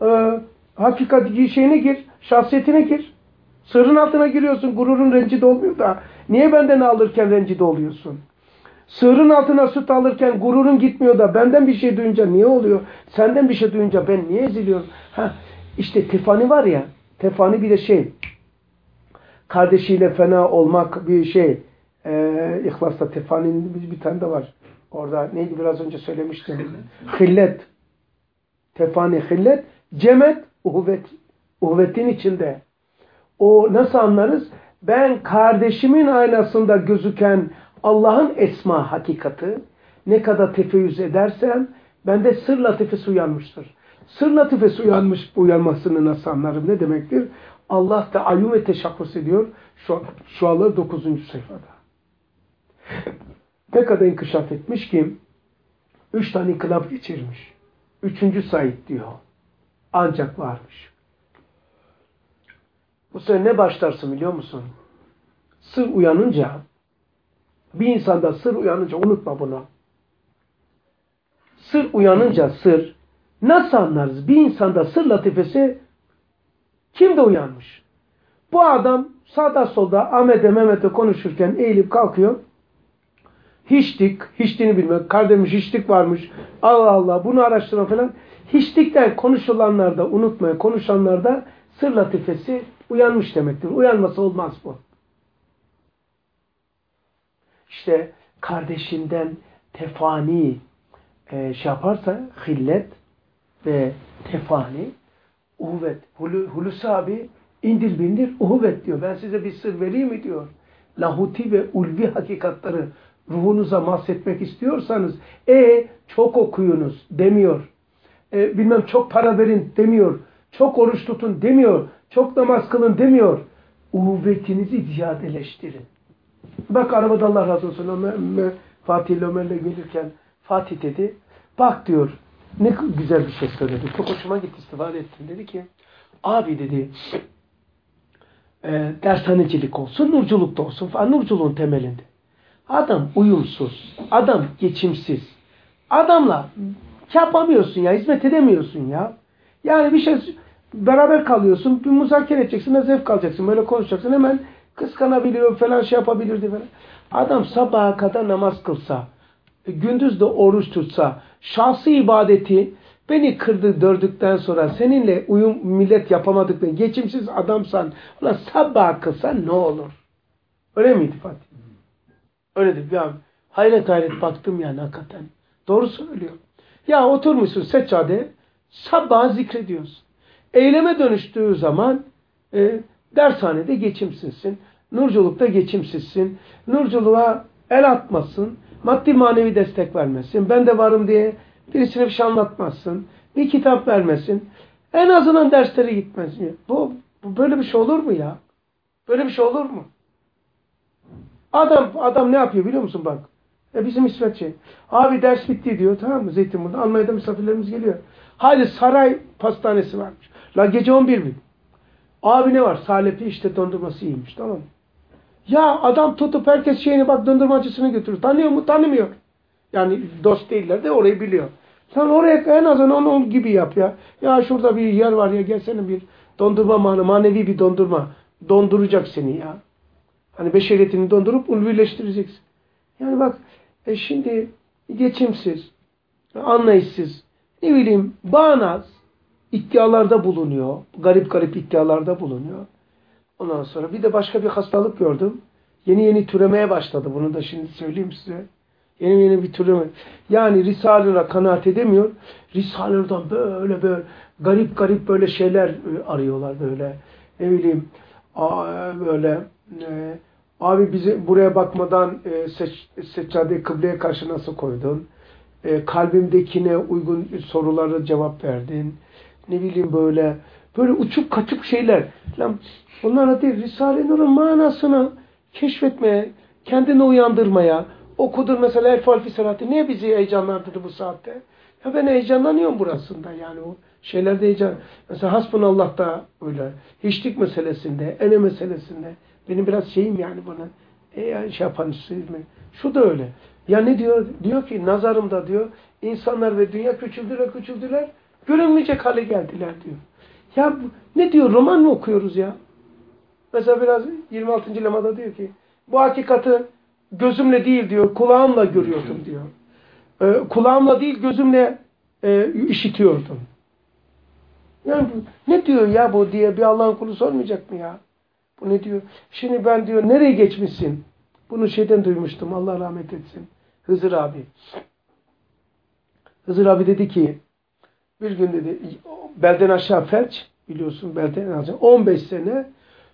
hakikati şeyine gir, şahsiyetine gir. Sığırın altına giriyorsun, gururun rencide olmuyor da niye benden alırken rencide oluyorsun? Sığırın altına süt alırken gururun gitmiyor da benden bir şey duyunca niye oluyor? Senden bir şey duyunca ben niye eziliyorum? İşte tefani var ya, tefani bir de şey, kardeşiyle fena olmak bir şey. İhlas'ta tefaninin bir tane de var. Orada neydi biraz önce söylemiştim. Hillet. Tefani, hillet. Cemet, uhuvvet. Uhuvvetin içinde. O nasıl anlarız? Ben kardeşimin aynasında gözüken Allah'ın esma hakikati ne kadar tefeyyüz edersem bende sır latifesi uyanmıştır. Sır latifesi uyanmasını nasıl anlarım? Ne demektir? Allah da ayyum ve teşakkus ediyor. Şu anlar 9. sayfada. Ne kadar inkişaf etmiş ki 3 tane inkılap geçirmiş. 3. Said diyor. Ancak varmış. Bu sefer ne başlarsın biliyor musun? Sır uyanınca bir insanda sır uyanınca unutma bunu. Sır uyanınca sır nasıl anlarız? Bir insanda sır latifesi kimde uyanmış? Bu adam sağda solda Ahmet'e Mehmet'e konuşurken eğilip kalkıyor. Hiçliğini bilmek. Kardemiş hiçlik varmış. Allah Allah bunu araştırma falan. Hiçlikten konuşulanlarda unutmaya konuşanlarda sır latifesi uyanmış demektir. Uyanması olmaz bu. İşte kardeşinden tefani şey yaparsa hillet ve tefani uhuvvet. Hulusi abi indir bindir uhuvvet diyor. Ben size bir sır vereyim mi diyor. Lahuti ve ulvi hakikatları ruhunuza mahsetmek istiyorsanız çok okuyunuz demiyor. Bilmem çok para verin demiyor. Çok oruç tutun demiyor. Çok namaz kılın demiyor. Uhuvvetinizi ziyadeleştirin. Bak arabada Allah razı olsun. Fatih ile Ömer'le gelirken Fatih dedi. Bak diyor. Ne güzel bir şey söyledi. Çok hoşuma gitti istifade ettim. Dedi ki abi dedi dershanecilik olsun, nurculuk da olsun falan. Nurculuğun temelinde. Adam uyumsuz. Adam geçimsiz. Adamla yapamıyorsun ya, hizmet edemiyorsun ya. Yani bir şey beraber kalıyorsun, bir müzakere edeceksin, zevk alacaksın, böyle konuşacaksın, hemen kıskanabiliyor falan, şey yapabilirdi falan. Adam sabaha kadar namaz kılsa, gündüz de oruç tutsa, şahsi ibadeti beni kırdı dördükten sonra seninle uyum millet yapamadıklarını, geçimsiz adamsan, ulan sabaha kılsan ne olur? Öyle miydi Fatih? Öyledir. Ya, hayret baktım yani hakikaten. Doğru söylüyor. Ya oturmuşsun seccade, sabah zikrediyorsun. Eyleme dönüştüğü zaman dershanede geçimsizsin. Nurculukta geçimsizsin. Nurculuğa el atmasın. Maddi manevi destek vermesin. Ben de varım diye birisine bir şey anlatmazsın. Bir kitap vermesin. En azından derslere gitmesin. Bu böyle bir şey olur mu ya? Böyle bir şey olur mu? Adam ne yapıyor biliyor musun bak? Bizim İsmetçi. Abi ders bitti diyor, tamam mı? Zeytinburnu'da. Almanya'da misafirlerimiz geliyor. Haydi saray pastanesi varmış. La gece 11 bin. Abi ne var? Salepi işte dondurması iyiymiş, tamam mı? Ya adam tutup herkes şeyini bak dondurmacısını götürür. Tanıyor mu? Tanımıyor. Yani dost değiller de orayı biliyor. Sen oraya en azından onun gibi yap ya. Ya şurada bir yer var ya, gelsene bir dondurma manevi bir dondurma. Donduracak seni ya. Hani beşeretini dondurup onu birleştireceksin. Yani bak şimdi geçimsiz, anlayışsız, ne bileyim bağnaz iddialarda bulunuyor. Garip iddialarda bulunuyor. Ondan sonra bir de başka bir hastalık gördüm. Yeni türemeye başladı. Bunu da şimdi söyleyeyim size. Yeni bir türeme. Yani Risale-i kanaat edemiyor. Risale'den böyle garip böyle şeyler arıyorlar böyle. Ne bileyim böyle abi bizi buraya bakmadan seccadeyi kıbleye karşı nasıl koydun? Kalbimdekine uygun sorulara cevap verdin. Ne bileyim böyle uçup kaçıp şeyler. Bunlara değil, Risale-i Nur'un manasını keşfetmeye, kendini uyandırmaya, okudur mesela Elf-i Salat'ı. Niye bizi heyecanlandırdı bu saatte? Ya ben heyecanlanıyorum burasında yani o şeylerde heyecan. Mesela Hasbunallah'ta öyle. Hiçlik meselesinde, ene meselesinde. Benim biraz şeyim yani buna. Şey yapan şu da öyle. Ya ne diyor? Diyor ki nazarımda diyor insanlar ve dünya küçüldüler. Görünmeyecek hale geldiler diyor. Ya ne diyor? Roman mı okuyoruz ya? Mesela biraz 26. lemada diyor ki bu hakikati gözümle değil diyor, kulağımla görüyordum diyor. Kulağımla değil gözümle işitiyordum. Yani ne diyor ya bu diye bir Allah'ın kulu sormayacak mı ya? Bu ne diyor? Şimdi ben diyor nereye geçmişsin? Bunu şeyden duymuştum. Allah rahmet etsin. Hızır abi. Hızır abi dedi ki bir gün dedi belden aşağı felç biliyorsun belden aşağı 15 sene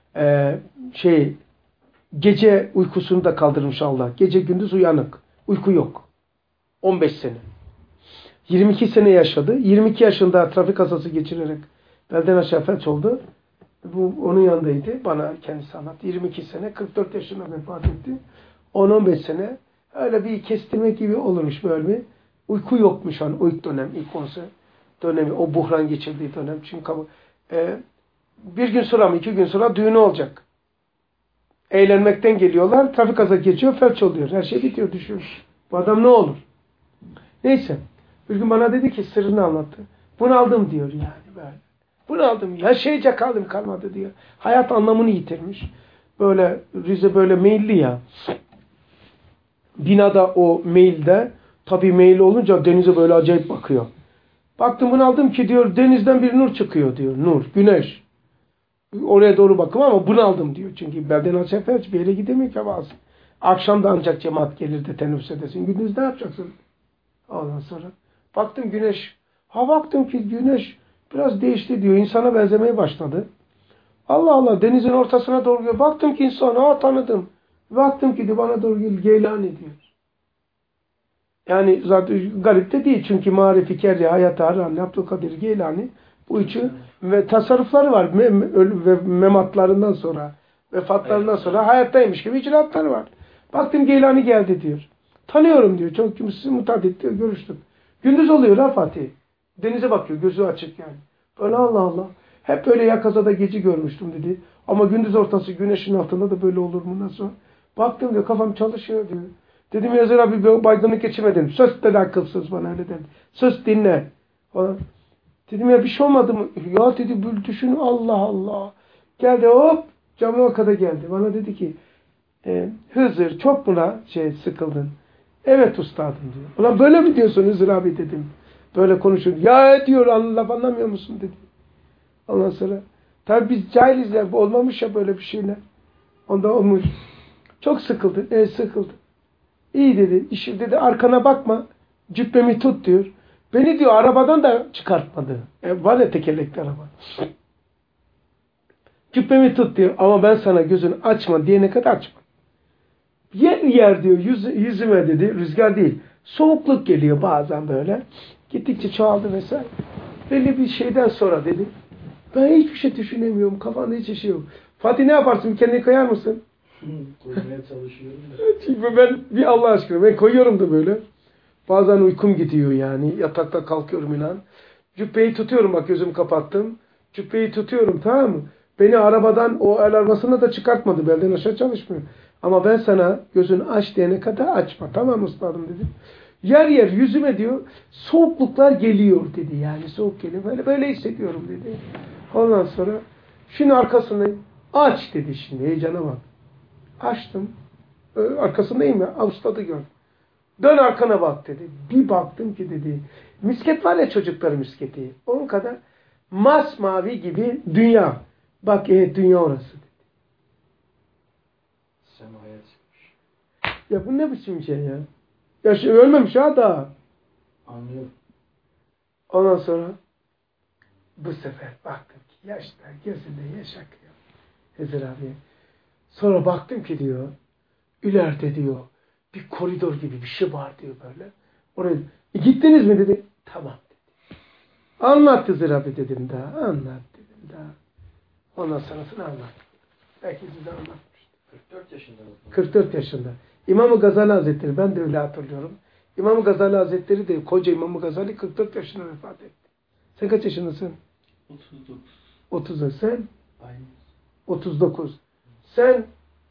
gece uykusunu da kaldırmış Allah. Gece gündüz uyanık. Uyku yok. 15 sene. 22 sene yaşadı. 22 yaşında trafik kazası geçirerek belden aşağı felç oldu. Bu onun yanındaydı. Bana kendisi anlattı. 22 sene 44 yaşında vefat etti. 10-15 sene öyle bir kestirme gibi olurmuş böyle bir. Uyku yokmuş hani o ilk dönem, ilk 10 dönemi, o buhran geçirdiği dönem. Çünkü bir gün sonra mı 2 gün sonra düğünü olacak. Eğlenmekten geliyorlar. Trafik kaza geçiyor. Felç oluyor. Her şey bitiyor. Düşüyor. Bu adam ne olur? Neyse. Bir gün bana dedi ki sırrını anlattı. Bunu aldım diyor yani böyle. Bunu aldım. Yaşayacak halim kalmadı diyor. Hayat anlamını yitirmiş. Böyle Rize böyle meyilli ya. Binada o meyilde tabii meyilli olunca denize böyle acayip bakıyor. Baktım bunu aldım ki diyor denizden bir nur çıkıyor diyor. Nur, güneş. Oraya doğru bakım ama bunu aldım diyor. Çünkü belden aşağı felç bir yere gidemiyor ki bazı. Akşam da ancak cemaat gelir de teneffüs edesin. Gündüz ne yapacaksın? Ondan sonra baktım güneş. Baktım ki güneş biraz değişti diyor. İnsana benzemeye başladı. Allah Allah denizin ortasına doğru geliyor. Baktım ki insan tanıdım. Baktım ki bana doğru geliyor. Geylani diyor. Yani zaten garip de değil. Çünkü Marif-i Kerri, Hayat-ı Harran, Abdülkadir Geylani bu üçü ve tasarrufları var. Ve mematlarından sonra, vefatlarından sonra hayattaymış gibi icraatları var. Baktım Geylani geldi diyor. Tanıyorum diyor. Çok kimsesiz mutaddit diyor. Görüştüm. Gündüz oluyor la Fatih. Denize bakıyor. Gözü açık yani. Böyle Allah Allah. Hep böyle yakazada gece görmüştüm dedi. Ama gündüz ortası güneşin altında da böyle olur mu? Nasıl? Baktım diyor kafam çalışıyor diyor. Dedim ya Hızır abi baygınlık geçirmedim. Söz dedi akılsız bana öyle dedi. Söz dinle. Falan. Dedim ya bir şey olmadı mı? Ya dedi bir düşün Allah Allah. Geldi hop camiye kadar geldi. Bana dedi ki Hızır çok buna sıkıldın. Evet ustadım diyor. Ulan böyle mi diyorsun Hızır abi dedim. Böyle konuşuyor. Ya diyor laf anlamıyor musun dedi. Ondan sonra tabi biz cahiliz ya olmamış ya böyle bir şeyler. Onda olmuş. Çok sıkıldı. Sıkıldı. İyi dedi. İşi dedi arkana bakma. Cübbemi tut diyor. Beni diyor arabadan da çıkartmadı. Var ya tekerlekli araba. Cübbemi tut diyor. Ama ben sana gözünü açma diyene kadar açma. Yer diyor yüzüme dedi. Rüzgar değil. Soğukluk geliyor bazen böyle. Gittikçe çoğaldı vesaire. Belli bir şeyden sonra dedi. Ben hiçbir şey düşünemiyorum. Kafamda hiçbir şey yok. Fatih ne yaparsın? Kendini koyar mısın? Koymaya çalışıyorum da. Çünkü ben bir Allah aşkına ben koyuyorum da böyle. Bazen uykum gidiyor yani. Yatakta kalkıyorum inan. Cübbeyi tutuyorum bak gözümü kapattım. Cübbeyi tutuyorum tamam mı? Beni arabadan o el arabasına da çıkartmadı. Belden aşağı çalışmıyor. Ama ben sana gözünü aç diyene kadar açma. Tamam ustadım dedim. Yer yüzüme diyor soğukluklar geliyor dedi. Yani soğuk geliyor. Böyle hissediyorum dedi. Ondan sonra şimdi arkasındayım. Aç dedi şimdi. Heyecana bak. Açtım. Arkasındayım ya. Ustadı gördüm. Dön arkana bak dedi. Bir baktım ki dedi. Misket var ya çocuklar misketi. Onun kadar masmavi gibi dünya. Bak dünya orası dedi. Semaya çıkmış. Ya bu ne biçim şey ya? Ya ölmemiş ha daha. Anlıyorum. Ondan sonra bu sefer baktım ki yaşlar gözünde yaş akıyor. Hızır abi. Sonra baktım ki diyor ileride diyor bir koridor gibi bir şey var diyor böyle. Oraya gittiniz mi dedi. Tamam dedi. Anlat Hızır abi dedim daha. Anlat dedim daha. Ondan sonrasını anlat. Belki size anlatmıştım. 44 yaşında. 44 yaşında. İmam-ı Gazali Hazretleri ben de öyle hatırlıyorum. İmam-ı Gazali Hazretleri de koca İmam-ı Gazali 44 yaşında vefat etti. Sen kaç yaşındasın? 39. 30'da sen? Aynı. 39. Sen?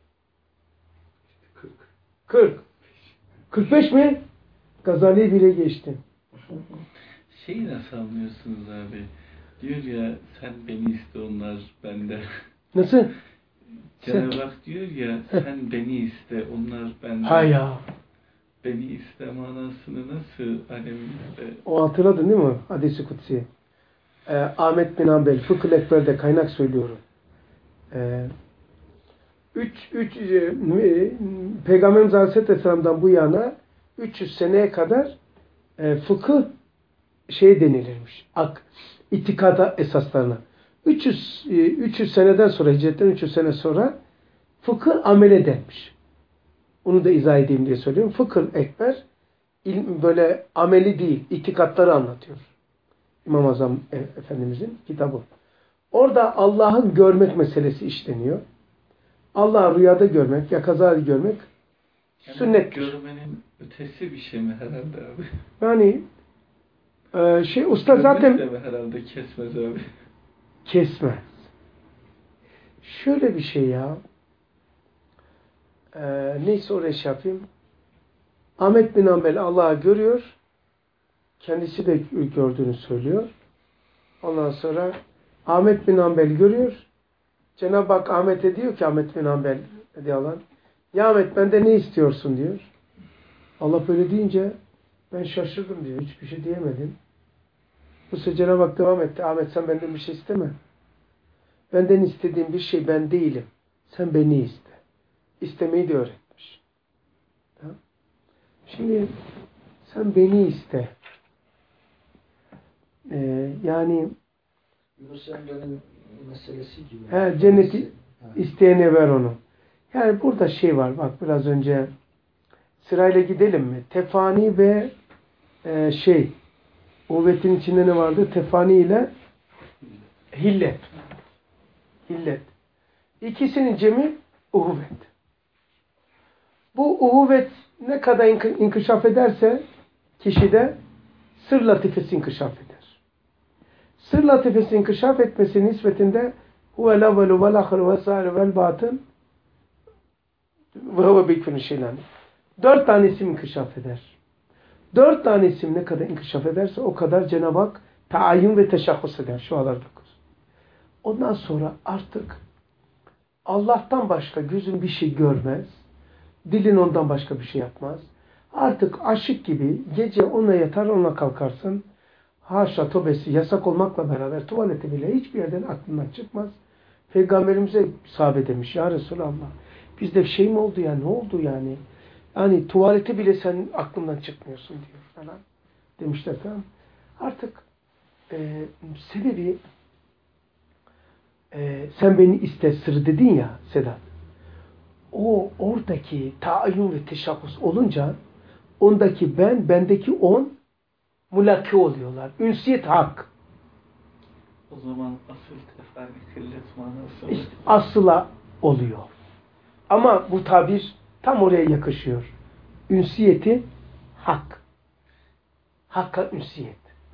40. 40. 45 mi? Gazali'yi bile geçtin. Şeyi nasıl anlıyorsunuz abi? Diyor ya sen beni iste onlar bende. Nasıl? Cenab-ı Hak diyor ya sen beni iste onlar bende. Ha ya. Beni iste manasını nasıl alemimizde? O hatırladın değil mi? Hadis-i Kutsi. Ahmet bin Hanbel Fıkıh-ı Ekber'de kaynak söylüyorum. Peygamberimiz Aleyhisselam'dan bu yana 300 seneye kadar fıkıh denilirmiş. İtikada esaslarına. 300 seneden sonra hicretten 300 sene sonra fıkıh amele denmiş. Onu da izah edeyim diye söylüyorum. Fıkıh ekber böyle ameli değil, itikatları anlatıyor. İmam-ı Azam Efendimizin kitabı. Orada Allah'ın görmek meselesi işleniyor. Allah'ı rüyada görmek, ya kazada görmek yani sünnettir. Görmenin ötesi bir şey mi herhalde abi? Yani usta Görmek zaten de mi herhalde kesmez abi? kesmez. Şöyle bir şey ya. Neyse oraya şey yapayım. Ahmet bin Hanbel Allah'ı görüyor. Kendisi de gördüğünü söylüyor. Ondan sonra Ahmet bin Hanbel görüyor. Cenab-ı Hak Ahmet'e diyor ki Ahmet bin Hanbel diye alan. Ya Ahmet benden ne istiyorsun diyor. Allah böyle deyince ben şaşırdım diyor. Hiçbir şey diyemedim. Bu sefer Cenab-ı Hak devam etti. Ahmet sen benden bir şey isteme. Benden istediğin bir şey ben değilim. Sen beni iste. İstemeyi de öğretmiş. Tamam. Şimdi sen beni iste. Yani Yunus Emre'nin meselesi gibi. Cenneti isteyene ver onu. Yani burada şey var. Bak biraz önce sırayla gidelim mi? Tefani ve uhvetin içinde ne vardı? Tefani ile hillet. Hillet. İkisinin cemi uhuvvet. Bu uhuvvet ne kadar inkişaf ederse kişide sır latifesi inkişaf eder. Sır latifesi inkişaf etmesi nispetinde huvel evvelu vel ahiru vel sâhiru vel batın ve huve bi kulli şeyin alim. 4 tane isim inkişaf eder. 4 tane isim ne kadar inkişaf ederse o kadar Cenab-ı Hak tayin ve teşahhus eder. Şu alar 9. Ondan sonra artık Allah'tan başka gözün bir şey görmez. Dilin ondan başka bir şey yapmaz. Artık aşık gibi gece ona yatar, ona kalkarsın. Haşa tövbesi yasak olmakla beraber tuvalete bile hiçbir yerden aklından çıkmaz. Peygamberimize sahabe demiş ya Resulallah. Bizde bir şey mi oldu ya? Ne oldu yani? Yani tuvalete bile sen aklından çıkmıyorsun diyor falan. Demişler tamam. Artık sebebi sen beni iste sır dedin ya Sedat. O oradaki tayin ve teşabbüs olunca ondaki ben, bendeki on mulaki oluyorlar. Ünsiyet hak. O zaman asıl tefani kıllet manası. İşte asıla oluyor. Ama bu tabir tam oraya yakışıyor. Ünsiyeti hak. Hakka ünsiyet.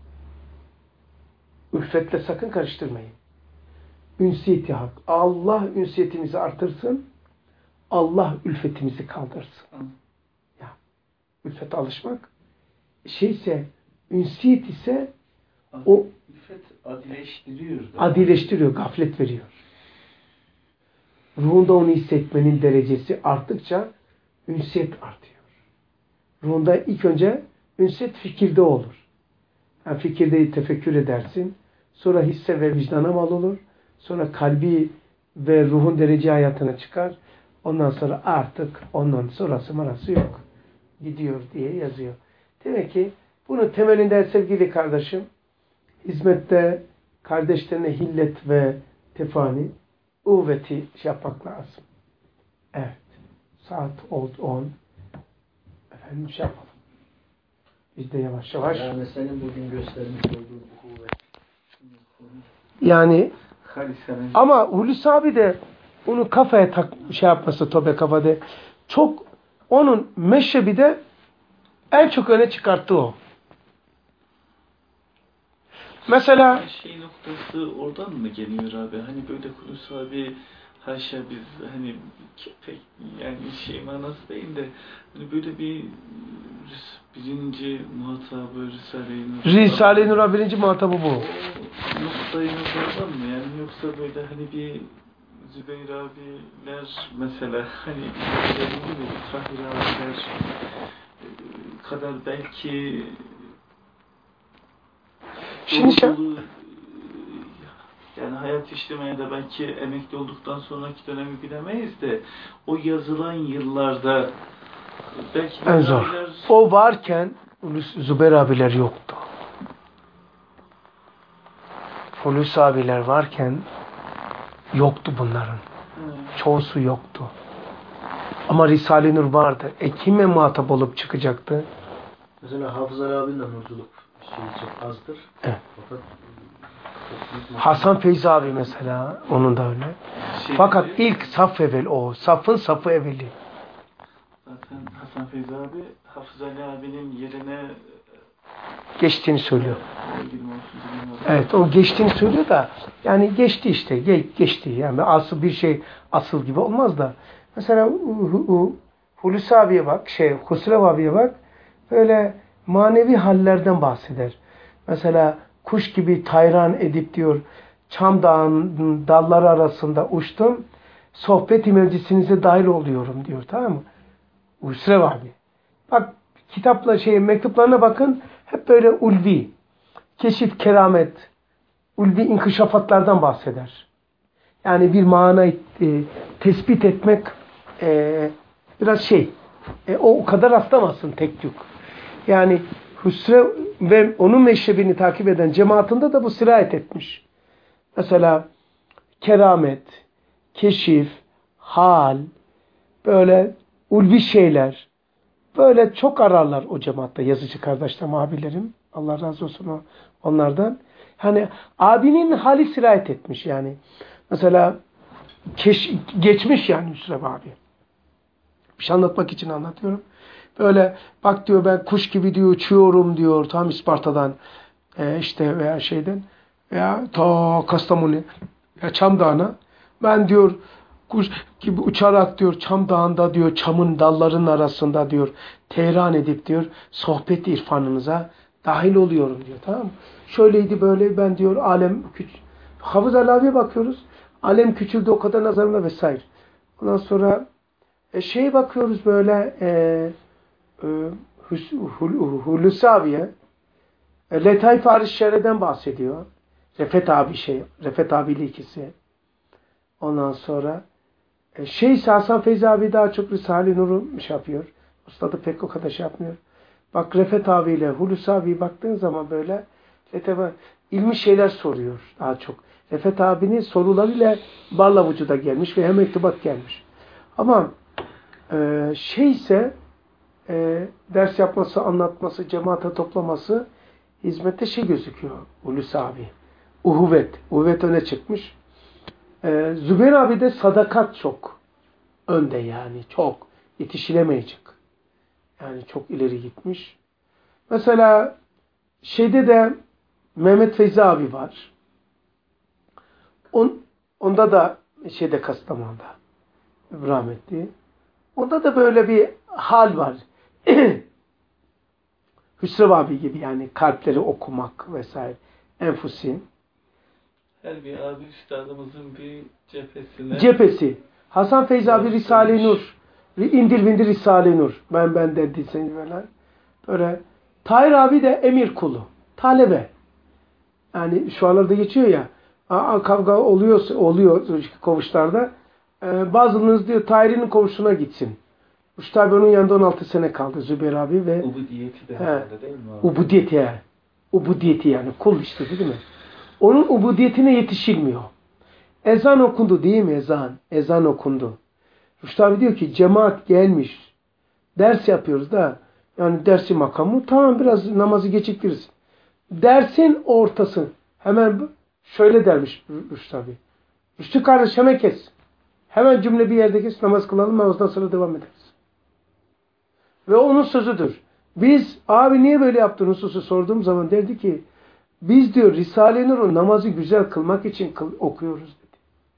Ülfetle sakın karıştırmayın. Ünsiyeti hak. Allah ünsiyetimizi artırsın. Allah ülfetimizi kaldırsın. Ya, ülfete alışmak şeyse, ünsiyet ise o ülfet adileştiriyor. Adileştiriyor, gaflet veriyor. Ruhunda onu hissetmenin derecesi arttıkça ünsiyet artıyor. Ruhunda ilk önce ünsiyet fikirde olur. Yani fikirde tefekkür edersin. Sonra hisse ve vicdana mal olur. Sonra kalbi ve ruhun derece hayatına çıkar. Ondan sonra artık ondan sonrası marası yok. Gidiyor diye yazıyor. Demek ki bunun temelinde sevgili kardeşim hizmette kardeşlerine hillet ve tefani uvveti yapmak lazım. Evet. Saat oldu 10. Efendim yapalım. Biz de yavaş yavaş. Yani senin bugün göstermiş olduğun kuvvet. Yani ama Hulusi abi de onu kafaya yapması tobe kafada çok onun meşrebi de en çok öne çıkarttı o. Mesela şey noktası oradan mı geliyor abi? Hani böyle Hulusi abi haşa biz hani pek yani şey manası değil de hani böyle birinci muhatabı Risale-i Nur. Risale-i Nur'a birinci muhatabı bu. O noktayı oradan mı yani yoksa böyle hani bir Zübeyir abiler mesela hani dediğim gibi Tahir abiler kadar belki şimdi yani hayat işlemeye de belki emekli olduktan sonraki dönemi bilemeyiz de o yazılan yıllarda belki en zor. Abiler... O varken Zübeyir abiler yoktu. Hulusi abiler varken yoktu bunların. Çoğusu yoktu. Ama Risale-i Nur vardı. Kime muhatap olup çıkacaktı? Mesela Hafız Ali abinin de nurculuk şeyi çok azdır. Evet. Hasan Feyzi abi mesela onun da öyle. Fakat ilk saf evvel o. Safın safı evveli. Zaten Hasan Feyzi abi Hafız Ali abinin yerine geçtiğini söylüyor. Evet o geçtiğini söylüyor da yani geçti işte. Geçti. Yani asıl bir şey asıl gibi olmaz da. Mesela Hulusi abiye bak, Husrev abiye bak. Böyle manevi hallerden bahseder. Mesela kuş gibi tayran edip diyor çam dağın dalları arasında uçtum. Sohbet-i meclisinize dahil oluyorum diyor. Tamam mı? Husrev abi. Bak kitapla mektuplarına bakın. Hep böyle ulvi, keşif, keramet, ulvi inkişafatlardan bahseder. Yani bir manayı tespit etmek biraz o kadar rastlamazsın tek tük. Yani Hüsrev ve onun meşrebini takip eden cemaatinde de bu sirayet etmiş. Mesela keramet, keşif, hal, böyle ulvi şeyler, böyle çok ararlar o cemaatte yazıcı kardeşlerim, abilerim. Allah razı olsun onlardan. Hani abinin hali sirayet etmiş yani. Mesela geçmiş yani Hüsrev abi. Bir şey anlatmak için anlatıyorum. Böyle bak diyor ben kuş gibi diyor uçuyorum diyor tam İsparta'dan veya şeyden veya ta Kastamonu ya Çam Dağı'na ben diyor kuş gibi uçarak diyor Çam Dağı'nda diyor çamın dallarının arasında diyor tehran edip diyor sohbet irfanınıza dahil oluyorum diyor, tamam mı? Şöyleydi böyle ben diyor alem Hafız Alavi'ye bakıyoruz. Alem küçüldü o kadar nazarında vesaire. Ondan sonra bakıyoruz böyle Hulusi abiye Letayf Arişşere'den bahsediyor. Refet abiyle ikisi. Ondan sonra Hasan Feyzi abi daha çok Risale-i Nur'u yapıyor. Ustadı pek o kadar yapmıyor. Bak Refet abiyle Hulusi abiye baktığın zaman böyle ilmi şeyler soruyor daha çok. Refet abinin sorularıyla barla vücuda gelmiş ve hem mektubat gelmiş. Ama ders yapması, anlatması, cemaate toplaması hizmette gözüküyor Hulusi abi. Uhuvvet öne çıkmış. Zübeyir abi de sadakat çok önde yani. Çok yetişilemeyecek. Yani çok ileri gitmiş. Mesela de Mehmet Feyzi abi var. Onda da Kastamonu'da rahmetli. Onda da böyle bir hal var. Hüsrev abi gibi yani kalpleri okumak vesaire. Enfusi. Her bir abi üstadımızın bir cephesi. Hasan Feyzi abi Risale-i Nur. İndir bindir Risale-i Nur. Ben dediyseniz böyle. Tahir abi de emir kulu. Talebe. Yani şu anlarda geçiyor ya. Kavga oluyor kovuşlarda. Bazılarınız diyor Tahir'in kovuşuna gitsin. Usta abi onun yanında 16 sene kaldı Zübeyir abi ve ubudiyeti de herhalde değil mi abi? Ubudiyeti yani kul işte değil mi? Onun ubudiyetine yetişilmiyor. Ezan okundu değil mi ezan? Ezan okundu. Usta abi diyor ki cemaat gelmiş. Ders yapıyoruz da yani dersi makamı tamam biraz namazı geciktiririz. Dersin ortası hemen şöyle dermiş Usta abi. Üstü kardeş hemen kes. Hemen cümle bir yerde kes namaz kılalım namazdan sonra devam ederiz. Ve onun sözüdür. Biz abi niye böyle yaptın hususu sorduğum zaman derdi ki biz diyor Risale-i Nur'u namazı güzel kılmak için okuyoruz dedi.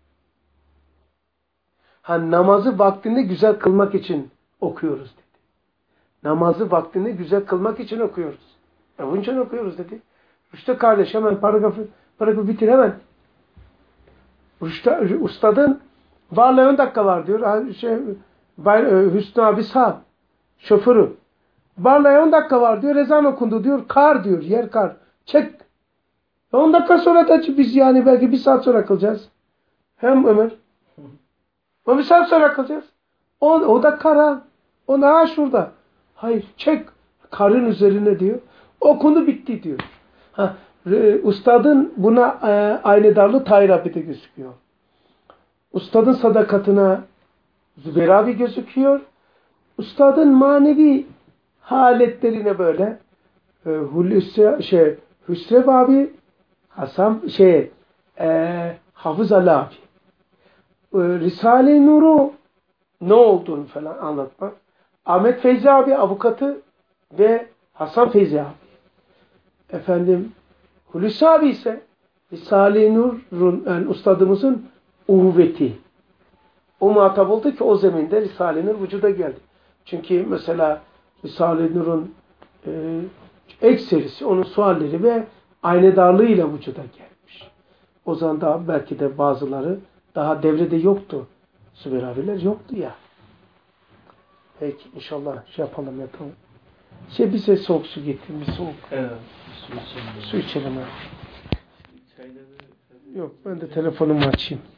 Namazı vaktinde güzel kılmak için okuyoruz dedi. Namazı vaktinde güzel kılmak için okuyoruz. Bunun için okuyoruz dedi. Rüştü kardeş hemen paragrafı bitir hemen. Ustadın varlığı 10 dakika var diyor. Hüsnü abi sağ. Şoförü. Barla'ya 10 dakika var diyor. Ezan okundu diyor. Kar diyor. Yer kar. Çek. 10 dakika sonra da biz yani belki 1 saat sonra kılacağız. Hem Ömer. O 1 saat sonra kılacağız. O da kar ha. O da şurada. Hayır. Çek. Karın üzerine diyor. Okundu bitti diyor. Ustadın buna aynedarlığı Tahir abi'de gözüküyor. Ustadın sadakatine Zübeyir abi gözüküyor. Ustadın manevi haletlerine böyle Hüsrev abi Hafız Ali abi Risale-i Nur'u ne olduğunu falan anlatmak. Ahmet Feyzi abi avukatı ve Hasan Feyzi abi. Hulusi abi ise Risale-i Nur'un yani ustadımızın uhuvveti. O muhatap oldu ki o zeminde Risale-i Nur vücuda geldi. Çünkü mesela Risale-i Nur'un ekserisi, onun sualleri ve aynedarlığıyla vücuda gelmiş. O zaman da belki de bazıları daha devrede yoktu. Zübeyir abiler yoktu ya. Peki inşallah yapalım yatalım. Bize soğuk su getirin. Bir soğuk. Evet. Su içelim. Yok ben de telefonumu açayım.